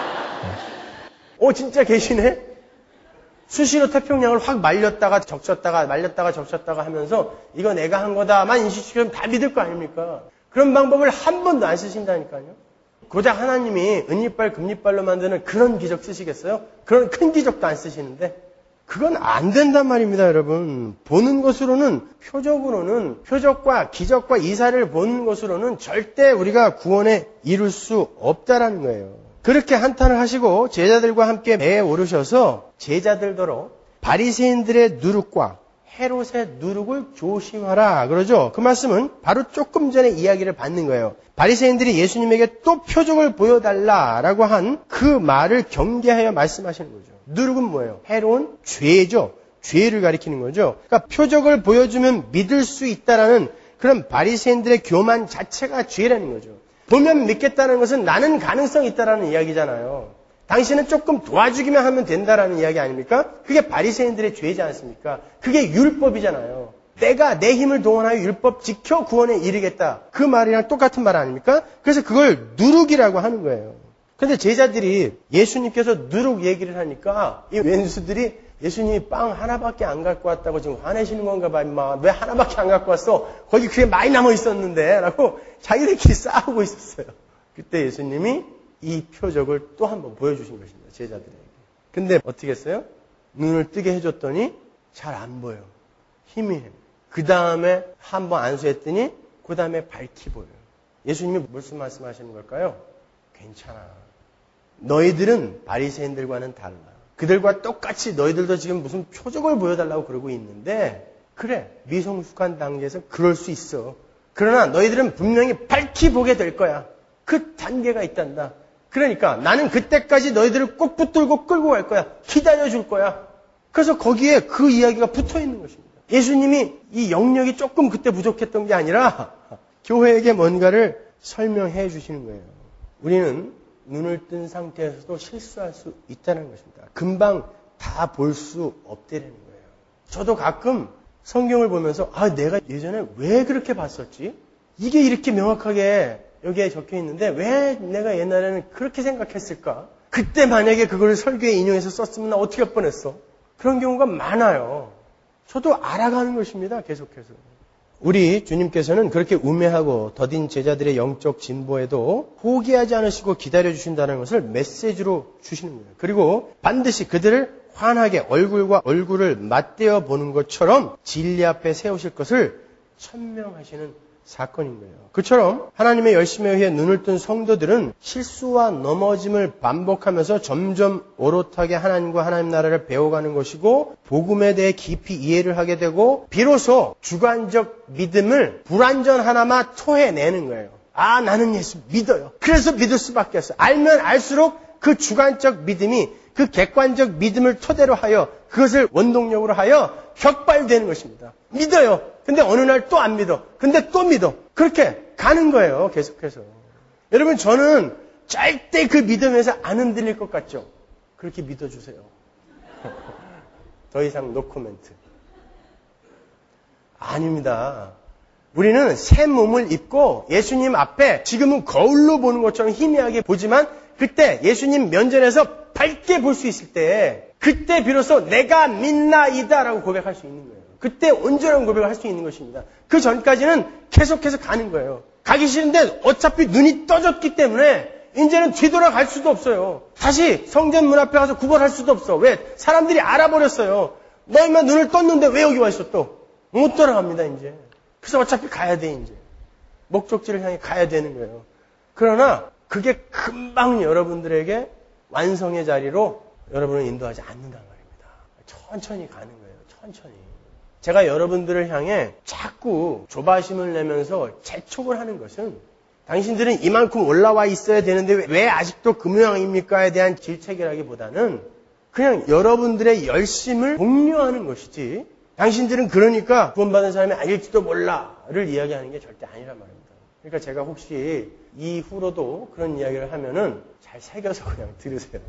오 진짜 계시네? 수시로 태평양을 확 말렸다가 적셨다가 말렸다가 적셨다가 하면서 이거 내가 한 거다만 인식시키면 다 믿을 거 아닙니까? 그런 방법을 한 번도 안 쓰신다니까요. 고작 하나님이 은이빨 금이빨로 만드는 그런 기적 쓰시겠어요? 그런 큰 기적도 안 쓰시는데 그건 안 된단 말입니다, 여러분. 보는 것으로는, 표적으로는, 표적과 기적과 이사를 보는 것으로는 절대 우리가 구원에 이룰 수 없다라는 거예요. 그렇게 한탄을 하시고 제자들과 함께 배에 오르셔서 제자들더러 바리새인들의 누룩과 헤롯의 누룩을 조심하라 그러죠. 그 말씀은 바로 조금 전에 이야기를 받는 거예요. 바리새인들이 예수님에게 또 표적을 보여달라라고 한 그 말을 경계하여 말씀하시는 거죠. 누룩은 뭐예요? 헤롯은 죄죠. 죄를 가리키는 거죠. 그러니까 표적을 보여주면 믿을 수 있다라는 그런 바리새인들의 교만 자체가 죄라는 거죠. 보면 믿겠다는 것은 나는 가능성이 있다라는 이야기잖아요. 당신은 조금 도와주기만 하면 된다라는 이야기 아닙니까? 그게 바리새인들의 죄이지 않습니까? 그게 율법이잖아요. 내가 내 힘을 동원하여 율법 지켜 구원에 이르겠다. 그 말이랑 똑같은 말 아닙니까? 그래서 그걸 누룩이라고 하는 거예요. 그런데 제자들이 예수님께서 누룩 얘기를 하니까 이 왼수들이 예수님이 빵 하나밖에 안 갖고 왔다고 지금 화내시는 건가 봐, 임마. 왜 하나밖에 안 갖고 왔어? 거기 그게 많이 남아 있었는데. 라고 자기들끼리 싸우고 있었어요. 그때 예수님이 이 표적을 또 한번 보여주신 것입니다. 제자들에게. 근데 어떻게 했어요? 눈을 뜨게 해줬더니 잘 안 보여. 희미해. 그 다음에 한번 안수했더니 그 다음에 밝히 보여요. 예수님이 무슨 말씀하시는 걸까요? 괜찮아. 너희들은 바리새인들과는 달라. 그들과 똑같이 너희들도 지금 무슨 표적을 보여달라고 그러고 있는데 그래, 미성숙한 단계에서 그럴 수 있어. 그러나 너희들은 분명히 밝히 보게 될 거야. 그 단계가 있단다. 그러니까 나는 그때까지 너희들을 꼭 붙들고 끌고 갈 거야. 기다려줄 거야. 그래서 거기에 그 이야기가 붙어 있는 것입니다. 예수님이 이 영역이 조금 그때 부족했던 게 아니라 교회에게 뭔가를 설명해 주시는 거예요. 우리는 눈을 뜬 상태에서도 실수할 수 있다는 것입니다. 금방 다 볼 수 없다는 거예요. 저도 가끔 성경을 보면서 아 내가 예전에 왜 그렇게 봤었지? 이게 이렇게 명확하게 여기에 적혀 있는데 왜 내가 옛날에는 그렇게 생각했을까? 그때 만약에 그걸 설교에 인용해서 썼으면 나 어떻게 할 뻔했어? 그런 경우가 많아요. 저도 알아가는 것입니다. 계속해서. 우리 주님께서는 그렇게 우매하고 더딘 제자들의 영적 진보에도 포기하지 않으시고 기다려주신다는 것을 메시지로 주시는 거예요. 그리고 반드시 그들을 환하게 얼굴과 얼굴을 맞대어 보는 것처럼 진리 앞에 세우실 것을 천명하시는 사건인 거예요. 그처럼 하나님의 열심에 의해 눈을 뜬 성도들은 실수와 넘어짐을 반복하면서 점점 오롯하게 하나님과 하나님 나라를 배워가는 것이고 복음에 대해 깊이 이해를 하게 되고 비로소 주관적 믿음을 불완전 하나만 토해내는 거예요. 아 나는 예수 믿어요. 그래서 믿을 수밖에 없어요. 알면 알수록 그 주관적 믿음이 그 객관적 믿음을 토대로 하여 그것을 원동력으로 하여 격발되는 것입니다. 믿어요. 근데 어느 날 또 안 믿어. 근데 또 믿어. 그렇게 가는 거예요. 계속해서. 여러분 저는 절대 그 믿음에서 안 흔들릴 것 같죠? 그렇게 믿어주세요. 더 이상 노 코멘트. 아닙니다. 우리는 새 몸을 입고 예수님 앞에 지금은 거울로 보는 것처럼 희미하게 보지만 그때 예수님 면전에서 밝게 볼 수 있을 때 그때 비로소 내가 믿나이다라고 고백할 수 있는 거예요. 그때 온전한 고백을 할 수 있는 것입니다. 그 전까지는 계속해서 가는 거예요. 가기 싫은데 어차피 눈이 떠졌기 때문에 이제는 뒤돌아갈 수도 없어요. 다시 성전 문 앞에 가서 구걸할 수도 없어. 왜? 사람들이 알아버렸어요. 너희만 눈을 떴는데 왜 여기 와 있어 또? 못 돌아갑니다 이제. 그래서 어차피 가야 돼 이제. 목적지를 향해 가야 되는 거예요. 그러나 그게 금방 여러분들에게 완성의 자리로 여러분을 인도하지 않는단 말입니다. 천천히 가는 거예요. 천천히. 제가 여러분들을 향해 자꾸 조바심을 내면서 재촉을 하는 것은 당신들은 이만큼 올라와 있어야 되는데 왜 아직도 그 모양입니까에 대한 질책이라기보다는 그냥 여러분들의 열심을 독려하는 것이지 당신들은 그러니까 구원받은 사람이 아닐지도 몰라를 이야기하는 게 절대 아니란 말입니다. 그러니까 제가 혹시 이후로도 그런 이야기를 하면은 잘 새겨서 그냥 들으세요.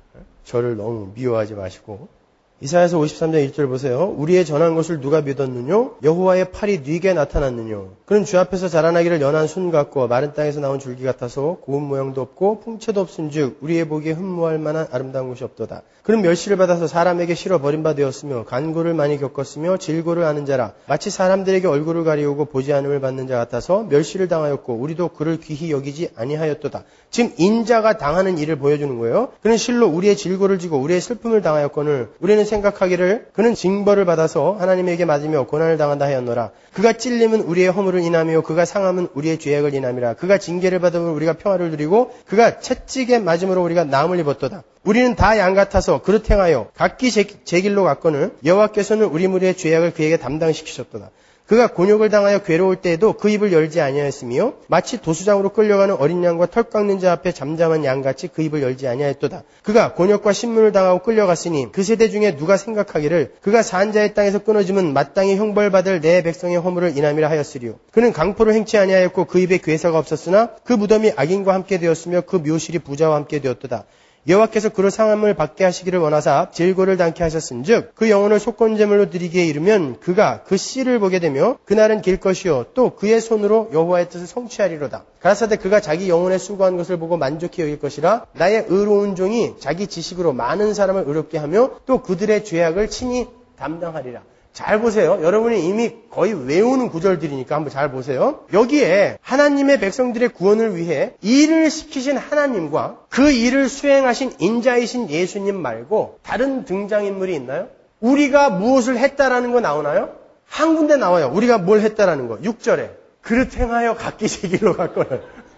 저를 너무 미워하지 마시고. 이사야서 오십삼 장 일 절 보세요. 우리의 전한 것을 누가 믿었느뇨? 여호와의 팔이 네게 나타났느뇨? 그는 주 앞에서 자라나기를 연한 순 같고 마른 땅에서 나온 줄기 같아서 고운 모양도 없고 풍채도 없은즉 우리의 보기에 흠모할 만한 아름다운 곳이 없도다. 그는 멸시를 받아서 사람에게 실어 버림바 되었으며 간고를 많이 겪었으며 질고를 아는 자라 마치 사람들에게 얼굴을 가리우고 보지 않음을 받는 자 같아서 멸시를 당하였고 우리도 그를 귀히 여기지 아니하였도다. 지금 인자가 당하는 일을 보여주는 거예요. 그는 실로 우리의 질고를 지고 우리의 슬픔을 당하였거늘 우리는 생각하기를 그는 징벌을 받아서 하나님에게 맞으며 고난을 당한다 하였노라. 그가 찔림은 우리의 허물을 인하며 그가 상함은 우리의 죄악을 인함이라. 그가 징계를 받음으로 우리가 평화를 누리고 그가 채찍에 맞음으로 우리가 나음을 입었도다. 우리는 다 양 같아서 그릇 행하여 각기 제, 제 길로 갔거늘 여호와께서는 우리 무리의 죄악을 그에게 담당시키셨도다. 그가 곤욕을 당하여 괴로울 때에도 그 입을 열지 아니하였으며 마치 도수장으로 끌려가는 어린 양과 털 깎는 자 앞에 잠잠한 양같이 그 입을 열지 아니하였도다. 그가 곤욕과 신문을 당하고 끌려갔으니 그 세대 중에 누가 생각하기를 그가 산 자의 땅에서 끊어짐은 마땅히 형벌받을 내 백성의 허물을 인함이라 하였으리요. 그는 강포를 행치 아니하였고 그 입에 괴사가 없었으나 그 무덤이 악인과 함께 되었으며 그 묘실이 부자와 함께 되었도다. 여호와께서 그로 상함을 받게 하시기를 원하사 질고를 당케 하셨은즉 그 영혼을 속건제물로 드리기에 이르면 그가 그 씨를 보게 되며 그날은 길 것이요 또 그의 손으로 여호와의 뜻을 성취하리로다. 가라사대 그가 자기 영혼에 수고한 것을 보고 만족히 여길 것이라. 나의 의로운 종이 자기 지식으로 많은 사람을 의롭게 하며 또 그들의 죄악을 친히 담당하리라. 잘 보세요. 여러분이 이미 거의 외우는 구절들이니까 한번 잘 보세요. 여기에 하나님의 백성들의 구원을 위해 일을 시키신 하나님과 그 일을 수행하신 인자이신 예수님 말고 다른 등장인물이 있나요? 우리가 무엇을 했다라는 거 나오나요? 한 군데 나와요. 우리가 뭘 했다라는 거. 육 절에. 그릇 행하여 각기 제 길로 갔거늘.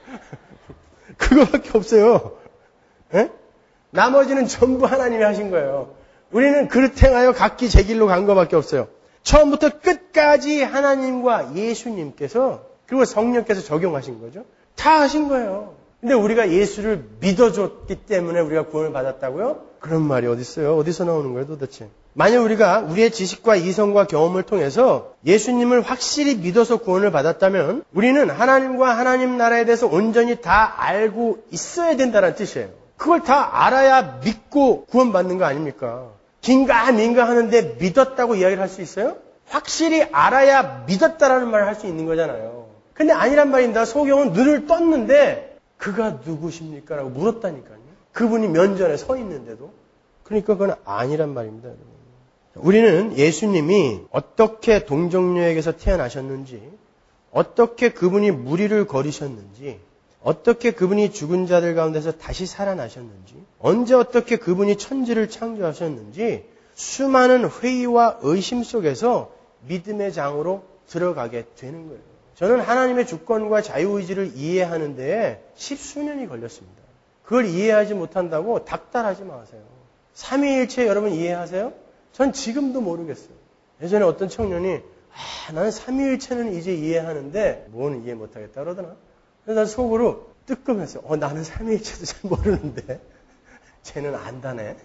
그거밖에 없어요. 에? 나머지는 전부 하나님이 하신 거예요. 우리는 그릇 행하여 각기 제 길로 간 것밖에 없어요. 처음부터 끝까지 하나님과 예수님께서 그리고 성령께서 적용하신 거죠. 다 하신 거예요. 근데 우리가 예수를 믿어줬기 때문에 우리가 구원을 받았다고요? 그런 말이 어디 있어요? 어디서 나오는 거예요 도대체? 만약 우리가 우리의 지식과 이성과 경험을 통해서 예수님을 확실히 믿어서 구원을 받았다면 우리는 하나님과 하나님 나라에 대해서 온전히 다 알고 있어야 된다는 뜻이에요. 그걸 다 알아야 믿고 구원받는 거 아닙니까? 긴가민가 하는데 믿었다고 이야기를 할 수 있어요? 확실히 알아야 믿었다라는 말을 할 수 있는 거잖아요. 근데 아니란 말입니다. 소경은 눈을 떴는데 그가 누구십니까? 라고 물었다니까요. 그분이 면전에 서 있는데도. 그러니까 그건 아니란 말입니다. 우리는 예수님이 어떻게 동정녀에게서 태어나셨는지, 어떻게 그분이 무리를 거리셨는지, 어떻게 그분이 죽은 자들 가운데서 다시 살아나셨는지, 언제 어떻게 그분이 천지를 창조하셨는지 수많은 회의와 의심 속에서 믿음의 장으로 들어가게 되는 거예요. 저는 하나님의 주권과 자유의지를 이해하는 데에 십수년이 걸렸습니다. 그걸 이해하지 못한다고 닥달하지 마세요. 삼위일체 여러분 이해하세요? 전 지금도 모르겠어요. 예전에 어떤 청년이 아, 나는 삼위일체는 이제 이해하는데 뭐는 이해 못하겠다 그러더나. 그래서 난 속으로 뜨끔했어요. 어, 나는 삼위일체도 잘 모르는데 쟤는 안다네.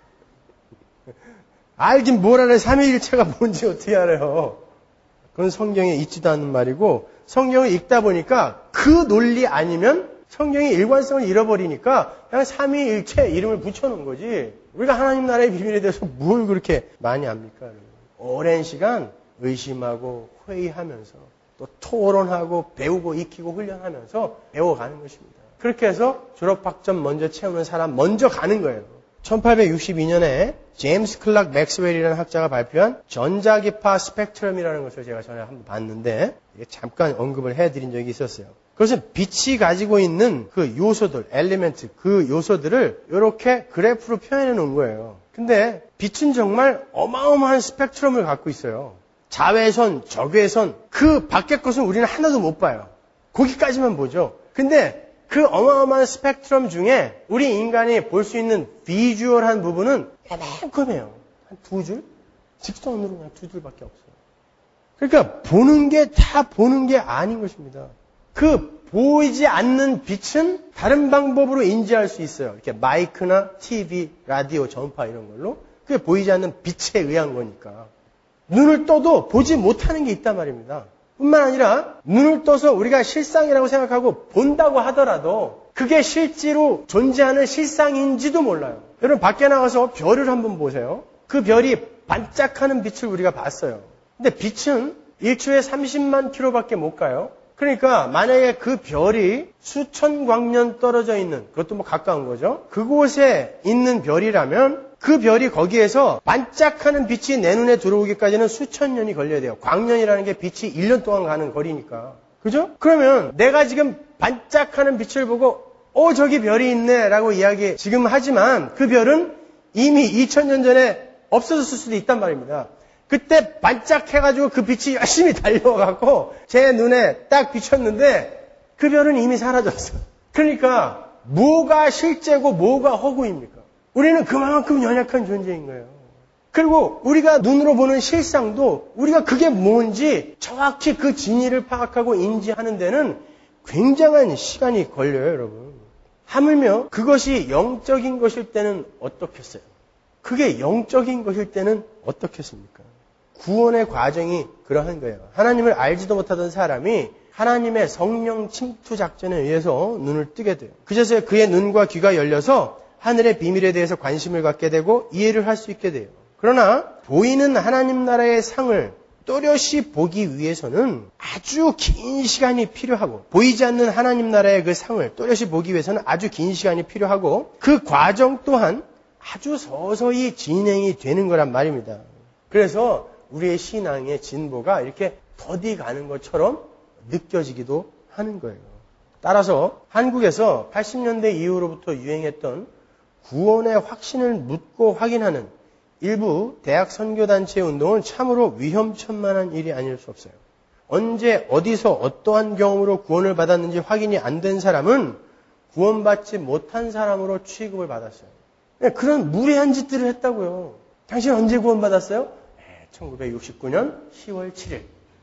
알긴 뭘 알아요. 삼위일체가 뭔지 어떻게 알아요. 그건 성경에 있지도 않는 말이고 성경을 읽다 보니까 그 논리 아니면 성경이 일관성을 잃어버리니까 그냥 삼위일체 이름을 붙여놓은 거지. 우리가 하나님 나라의 비밀에 대해서 뭘 그렇게 많이 압니까? 오랜 시간 의심하고 회의하면서 또 토론하고 배우고 익히고 훈련하면서 배워가는 것입니다. 그렇게 해서 졸업학점 먼저 채우는 사람 먼저 가는 거예요. 천팔백육십이년에 제임스 클락 맥스웰이라는 학자가 발표한 전자기파 스펙트럼이라는 것을 제가 전에 한번 봤는데 잠깐 언급을 해드린 적이 있었어요. 그것은 빛이 가지고 있는 그 요소들, 엘리멘트, 그 요소들을 이렇게 그래프로 표현해 놓은 거예요. 근데 빛은 정말 어마어마한 스펙트럼을 갖고 있어요. 자외선, 적외선, 그 밖의 것은 우리는 하나도 못 봐요. 거기까지만 보죠. 근데 그 어마어마한 스펙트럼 중에 우리 인간이 볼 수 있는 비주얼한 부분은 요만큼해요. 한 두 줄? 직선으로 그냥 두 줄밖에 없어요. 그러니까 보는 게 다 보는 게 아닌 것입니다. 그 보이지 않는 빛은 다른 방법으로 인지할 수 있어요. 이렇게 마이크나 티비, 라디오, 전파 이런 걸로. 그게 보이지 않는 빛에 의한 거니까. 눈을 떠도 보지 못하는 게 있단 말입니다. 뿐만 아니라 눈을 떠서 우리가 실상이라고 생각하고 본다고 하더라도 그게 실제로 존재하는 실상인지도 몰라요. 여러분 밖에 나가서 별을 한번 보세요. 그 별이 반짝하는 빛을 우리가 봤어요. 근데 빛은 일 초에 삼십만 킬로미터밖에 못 가요. 그러니까 만약에 그 별이 수천 광년 떨어져 있는, 그것도 뭐 가까운 거죠. 그곳에 있는 별이라면 그 별이 거기에서 반짝하는 빛이 내 눈에 들어오기까지는 수천 년이 걸려야 돼요. 광년이라는 게 빛이 일 년 동안 가는 거리니까. 그죠? 그러면 내가 지금 반짝하는 빛을 보고 어 저기 별이 있네 라고 이야기 지금 하지만 그 별은 이미 이천 년 전에 없어졌을 수도 있단 말입니다. 그때 반짝해가지고 그 빛이 열심히 달려와갖고 제 눈에 딱 비쳤는데 그 별은 이미 사라졌어요. 그러니까 뭐가 실제고 뭐가 허구입니까? 우리는 그만큼 연약한 존재인 거예요. 그리고 우리가 눈으로 보는 실상도 우리가 그게 뭔지 정확히 그 진리를 파악하고 인지하는 데는 굉장한 시간이 걸려요, 여러분. 하물며 그것이 영적인 것일 때는 어떻겠어요? 그게 영적인 것일 때는 어떻겠습니까? 구원의 과정이 그러한 거예요. 하나님을 알지도 못하던 사람이 하나님의 성령 침투 작전에 의해서 눈을 뜨게 돼요. 그제서야 그의 눈과 귀가 열려서 하늘의 비밀에 대해서 관심을 갖게 되고 이해를 할 수 있게 돼요. 그러나 보이는 하나님 나라의 상을 또렷이 보기 위해서는 아주 긴 시간이 필요하고, 보이지 않는 하나님 나라의 그 상을 또렷이 보기 위해서는 아주 긴 시간이 필요하고, 그 과정 또한 아주 서서히 진행이 되는 거란 말입니다. 그래서 우리의 신앙의 진보가 이렇게 더디 가는 것처럼 느껴지기도 하는 거예요. 따라서 한국에서 팔십 년대 이후로부터 유행했던 구원의 확신을 묻고 확인하는 일부 대학 선교단체 운동은 참으로 위험천만한 일이 아닐 수 없어요. 언제 어디서 어떠한 경험으로 구원을 받았는지 확인이 안 된 사람은 구원받지 못한 사람으로 취급을 받았어요. 그런 무례한 짓들을 했다고요. 당신 언제 구원받았어요? 천구백육십구 년 시월 칠일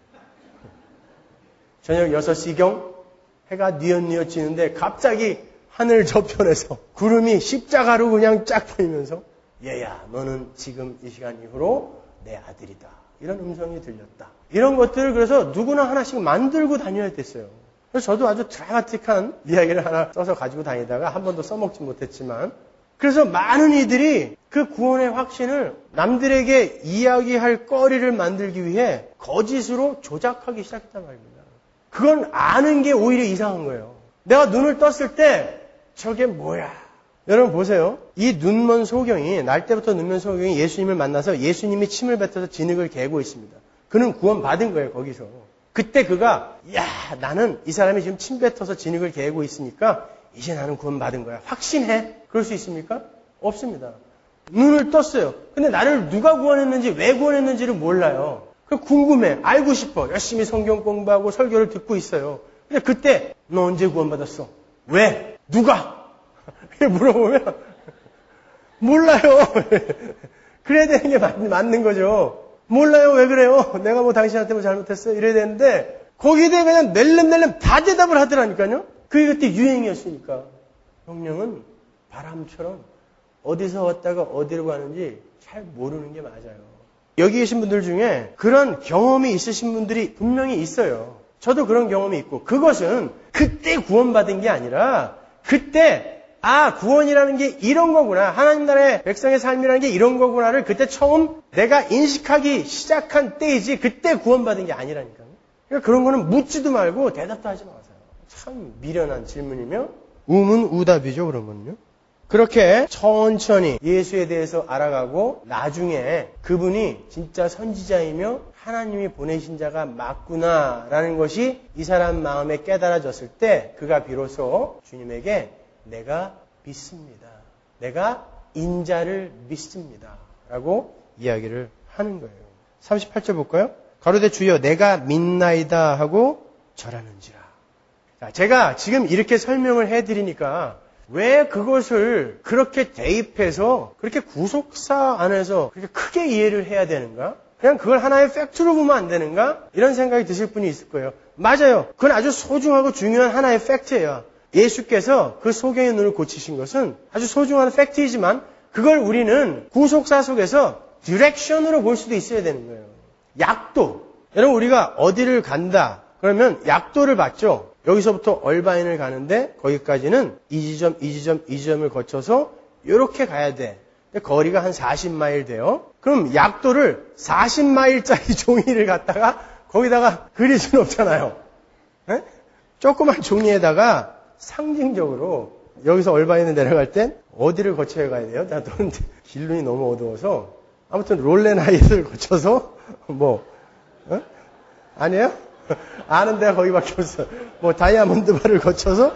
저녁 여섯 시경 해가 뉘엿뉘엿 지는데 갑자기 하늘 저편에서 구름이 십자가로 그냥 쫙 보이면서 얘야, 너는 지금 이 시간 이후로 내 아들이다. 이런 음성이 들렸다. 이런 것들을 그래서 누구나 하나씩 만들고 다녀야 됐어요. 그래서 저도 아주 드라마틱한 이야기를 하나 써서 가지고 다니다가 한 번도 써먹지 못했지만, 그래서 많은 이들이 그 구원의 확신을 남들에게 이야기할 거리를 만들기 위해 거짓으로 조작하기 시작했단 말입니다. 그건 아는 게 오히려 이상한 거예요. 내가 눈을 떴을 때 저게 뭐야? 여러분 보세요. 이 눈먼 소경이, 날 때부터 눈먼 소경이 예수님을 만나서 예수님이 침을 뱉어서 진흙을 개고 있습니다. 그는 구원받은 거예요, 거기서. 그때 그가, 야, 나는 이 사람이 지금 침 뱉어서 진흙을 개고 있으니까 이제 나는 구원받은 거야. 확신해. 그럴 수 있습니까? 없습니다. 눈을 떴어요. 근데 나를 누가 구원했는지, 왜 구원했는지를 몰라요. 그 궁금해. 알고 싶어. 열심히 성경 공부하고 설교를 듣고 있어요. 근데 그때 너 언제 구원받았어? 왜? 누가? 물어보면 몰라요. 그래야 되는 게 맞, 맞는 거죠. 몰라요. 왜 그래요? 내가 뭐 당신한테 뭐 잘못했어요? 이래야 되는데 거기에 대해 그냥 낼름낼름 다 대답을 하더라니까요. 그게 그때 유행이었으니까. 성령은 바람처럼 어디서 왔다가 어디로 가는지 잘 모르는 게 맞아요. 여기 계신 분들 중에 그런 경험이 있으신 분들이 분명히 있어요. 저도 그런 경험이 있고, 그것은 그때 구원받은 게 아니라 그때 아, 구원이라는 게 이런 거구나. 하나님 나라의 백성의 삶이라는 게 이런 거구나를 그때 처음 내가 인식하기 시작한 때이지 그때 구원받은 게 아니라니까요. 그러니까 그런 거는 묻지도 말고 대답도 하지 마세요. 참 미련한 질문이며 우문우답이죠, 그런 거는요. 그렇게 천천히 예수에 대해서 알아가고 나중에 그분이 진짜 선지자이며 하나님이 보내신 자가 맞구나라는 것이 이 사람 마음에 깨달아졌을 때 그가 비로소 주님에게 내가 믿습니다. 내가 인자를 믿습니다. 라고 이야기를 하는 거예요. 삼십팔 절 볼까요? 가로되 주여 내가 믿나이다 하고 절하는지라. 자, 제가 지금 이렇게 설명을 해드리니까 왜 그것을 그렇게 대입해서 그렇게 구속사 안에서 그렇게 크게 이해를 해야 되는가? 그냥 그걸 하나의 팩트로 보면 안 되는가? 이런 생각이 드실 분이 있을 거예요. 맞아요. 그건 아주 소중하고 중요한 하나의 팩트예요. 예수께서 그 소경의 눈을 고치신 것은 아주 소중한 팩트이지만 그걸 우리는 구속사 속에서 디렉션으로 볼 수도 있어야 되는 거예요. 약도. 여러분 우리가 어디를 간다 그러면 약도를 받죠. 여기서부터 얼바인을 가는데 거기까지는 이 지점, 이 지점, 이 지점을 거쳐서 이렇게 가야 돼. 근데 거리가 한 사십 마일 돼요. 그럼 약도를 사십 마일짜리 종이를 갖다가 거기다가 그릴 수는 없잖아요. 에? 조그만 종이에다가 상징적으로 여기서 얼바인을 내려갈 땐 어디를 거쳐야 가야 돼요? 나 또 길눈이 너무 어두워서 아무튼 롤렌하이트를 거쳐서 뭐 어? 아니에요? 아는 데가 거기밖에 없어. 뭐 다이아몬드 바를 거쳐서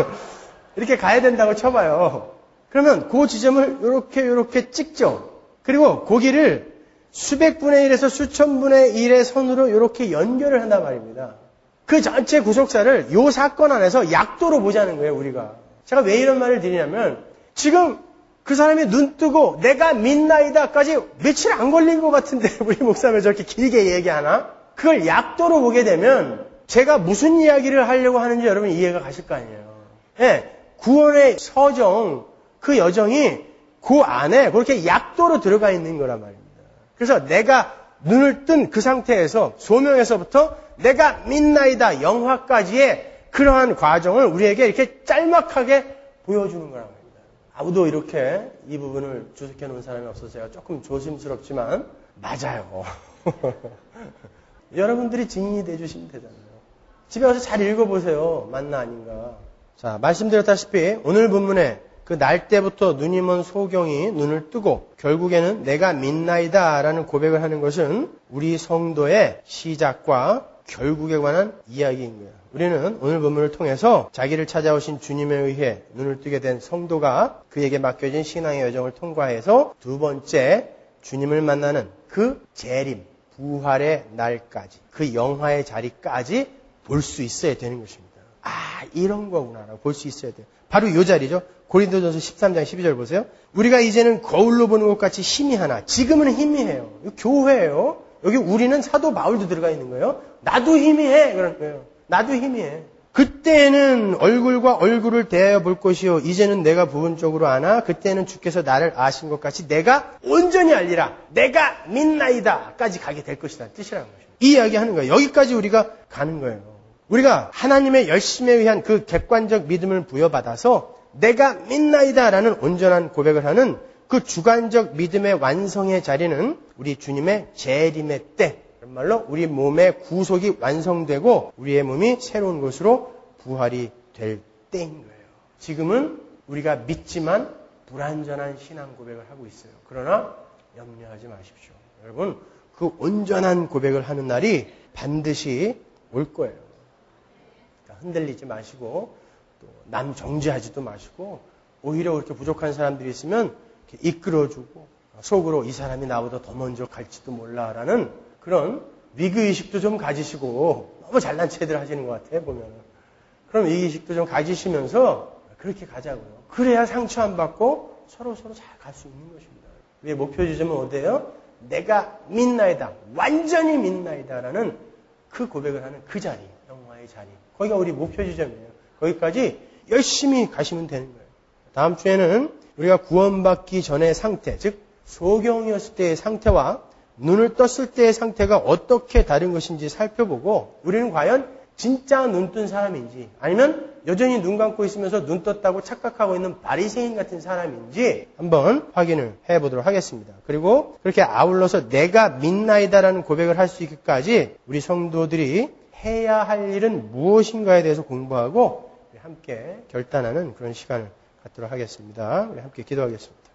이렇게 가야 된다고 쳐봐요. 그러면 그 지점을 이렇게 이렇게 찍죠. 그리고 거기를 수백 분의 일에서 수천 분의 일의 선으로 이렇게 연결을 한단 말입니다. 그 전체 구속사를 이 사건 안에서 약도로 보자는 거예요, 우리가. 제가 왜 이런 말을 드리냐면 지금 그 사람이 눈 뜨고 내가 믿나이다까지 며칠 안 걸린 것 같은데 우리 목사님 저렇게 길게 얘기하나? 그걸 약도로 보게 되면 제가 무슨 이야기를 하려고 하는지 여러분 이해가 가실 거 아니에요. 예, 구원의 서정, 그 여정이 그 안에 그렇게 약도로 들어가 있는 거란 말입니다. 그래서 내가 눈을 뜬 그 상태에서 소명에서부터 내가 믿나이다 영화까지의 그러한 과정을 우리에게 이렇게 짤막하게 보여주는 거란 말입니다. 아무도 이렇게 이 부분을 주석해 놓은 사람이 없어서요. 조금 조심스럽지만 맞아요. 여러분들이 증인이 돼주시면 되잖아요. 집에 와서 잘 읽어보세요. 맞나 아닌가. 자, 말씀드렸다시피 오늘 본문에 그 날 때부터 눈이 먼 소경이 눈을 뜨고 결국에는 내가 믿나이다 라는 고백을 하는 것은 우리 성도의 시작과 결국에 관한 이야기인 거예요. 우리는 오늘 본문을 통해서 자기를 찾아오신 주님에 의해 눈을 뜨게 된 성도가 그에게 맡겨진 신앙의 여정을 통과해서 두 번째 주님을 만나는 그 재림, 부활의 날까지, 그 영화의 자리까지 볼 수 있어야 되는 것입니다. 아, 이런 거구나라고 볼 수 있어야 돼요. 바로 이 자리죠. 고린도전서 십삼 장 십이 절 보세요. 우리가 이제는 거울로 보는 것 같이 희미하나, 지금은 희미해요. 이거 교회예요. 여기 우리는 사도 바울도 들어가 있는 거예요. 나도 희미해. 그런 거예요. 나도 희미해. 그때는 얼굴과 얼굴을 대하여 볼 것이요. 이제는 내가 부분적으로 아나 그때는 주께서 나를 아신 것 같이 내가 온전히 알리라. 내가 믿나이다. 까지 가게 될 것이다. 뜻이라는 거죠. 이 이야기 하는 거예요. 여기까지 우리가 가는 거예요. 우리가 하나님의 열심에 의한 그 객관적 믿음을 부여받아서 내가 믿나이다 라는 온전한 고백을 하는 그 주관적 믿음의 완성의 자리는 우리 주님의 재림의 때, 그런 말로 우리 몸의 구속이 완성되고 우리의 몸이 새로운 것으로 부활이 될 때인 거예요. 지금은 우리가 믿지만 불완전한 신앙 고백을 하고 있어요. 그러나 염려하지 마십시오. 여러분, 그 온전한 고백을 하는 날이 반드시 올 거예요. 그러니까 흔들리지 마시고 또 남 정죄하지도 마시고 오히려 그렇게 부족한 사람들이 있으면 이렇게 이끌어주고 속으로 이 사람이 나보다 더 먼저 갈지도 몰라라는 그런 위기의식도 좀 가지시고, 너무 잘난 체들 하시는 것 같아요, 보면. 그럼 위기의식도 좀 가지시면서 그렇게 가자고요. 그래야 상처 안 받고 서로 서로 잘 갈 수 있는 것입니다. 우리의 목표 지점은 어디예요? 내가 믿나이다. 완전히 믿나이다. 라는 그 고백을 하는 그 자리, 영화의 자리. 거기가 우리 목표 지점이에요. 거기까지 열심히 가시면 되는 거예요. 다음 주에는 우리가 구원받기 전의 상태, 즉 소경이었을 때의 상태와 눈을 떴을 때의 상태가 어떻게 다른 것인지 살펴보고, 우리는 과연 진짜 눈 뜬 사람인지 아니면 여전히 눈 감고 있으면서 눈 떴다고 착각하고 있는 바리새인 같은 사람인지 한번 확인을 해보도록 하겠습니다. 그리고 그렇게 아울러서 내가 믿나이다라는 고백을 할 수 있기까지 우리 성도들이 해야 할 일은 무엇인가에 대해서 공부하고 함께 결단하는 그런 시간을 갖도록 하겠습니다. 우리 함께 기도하겠습니다.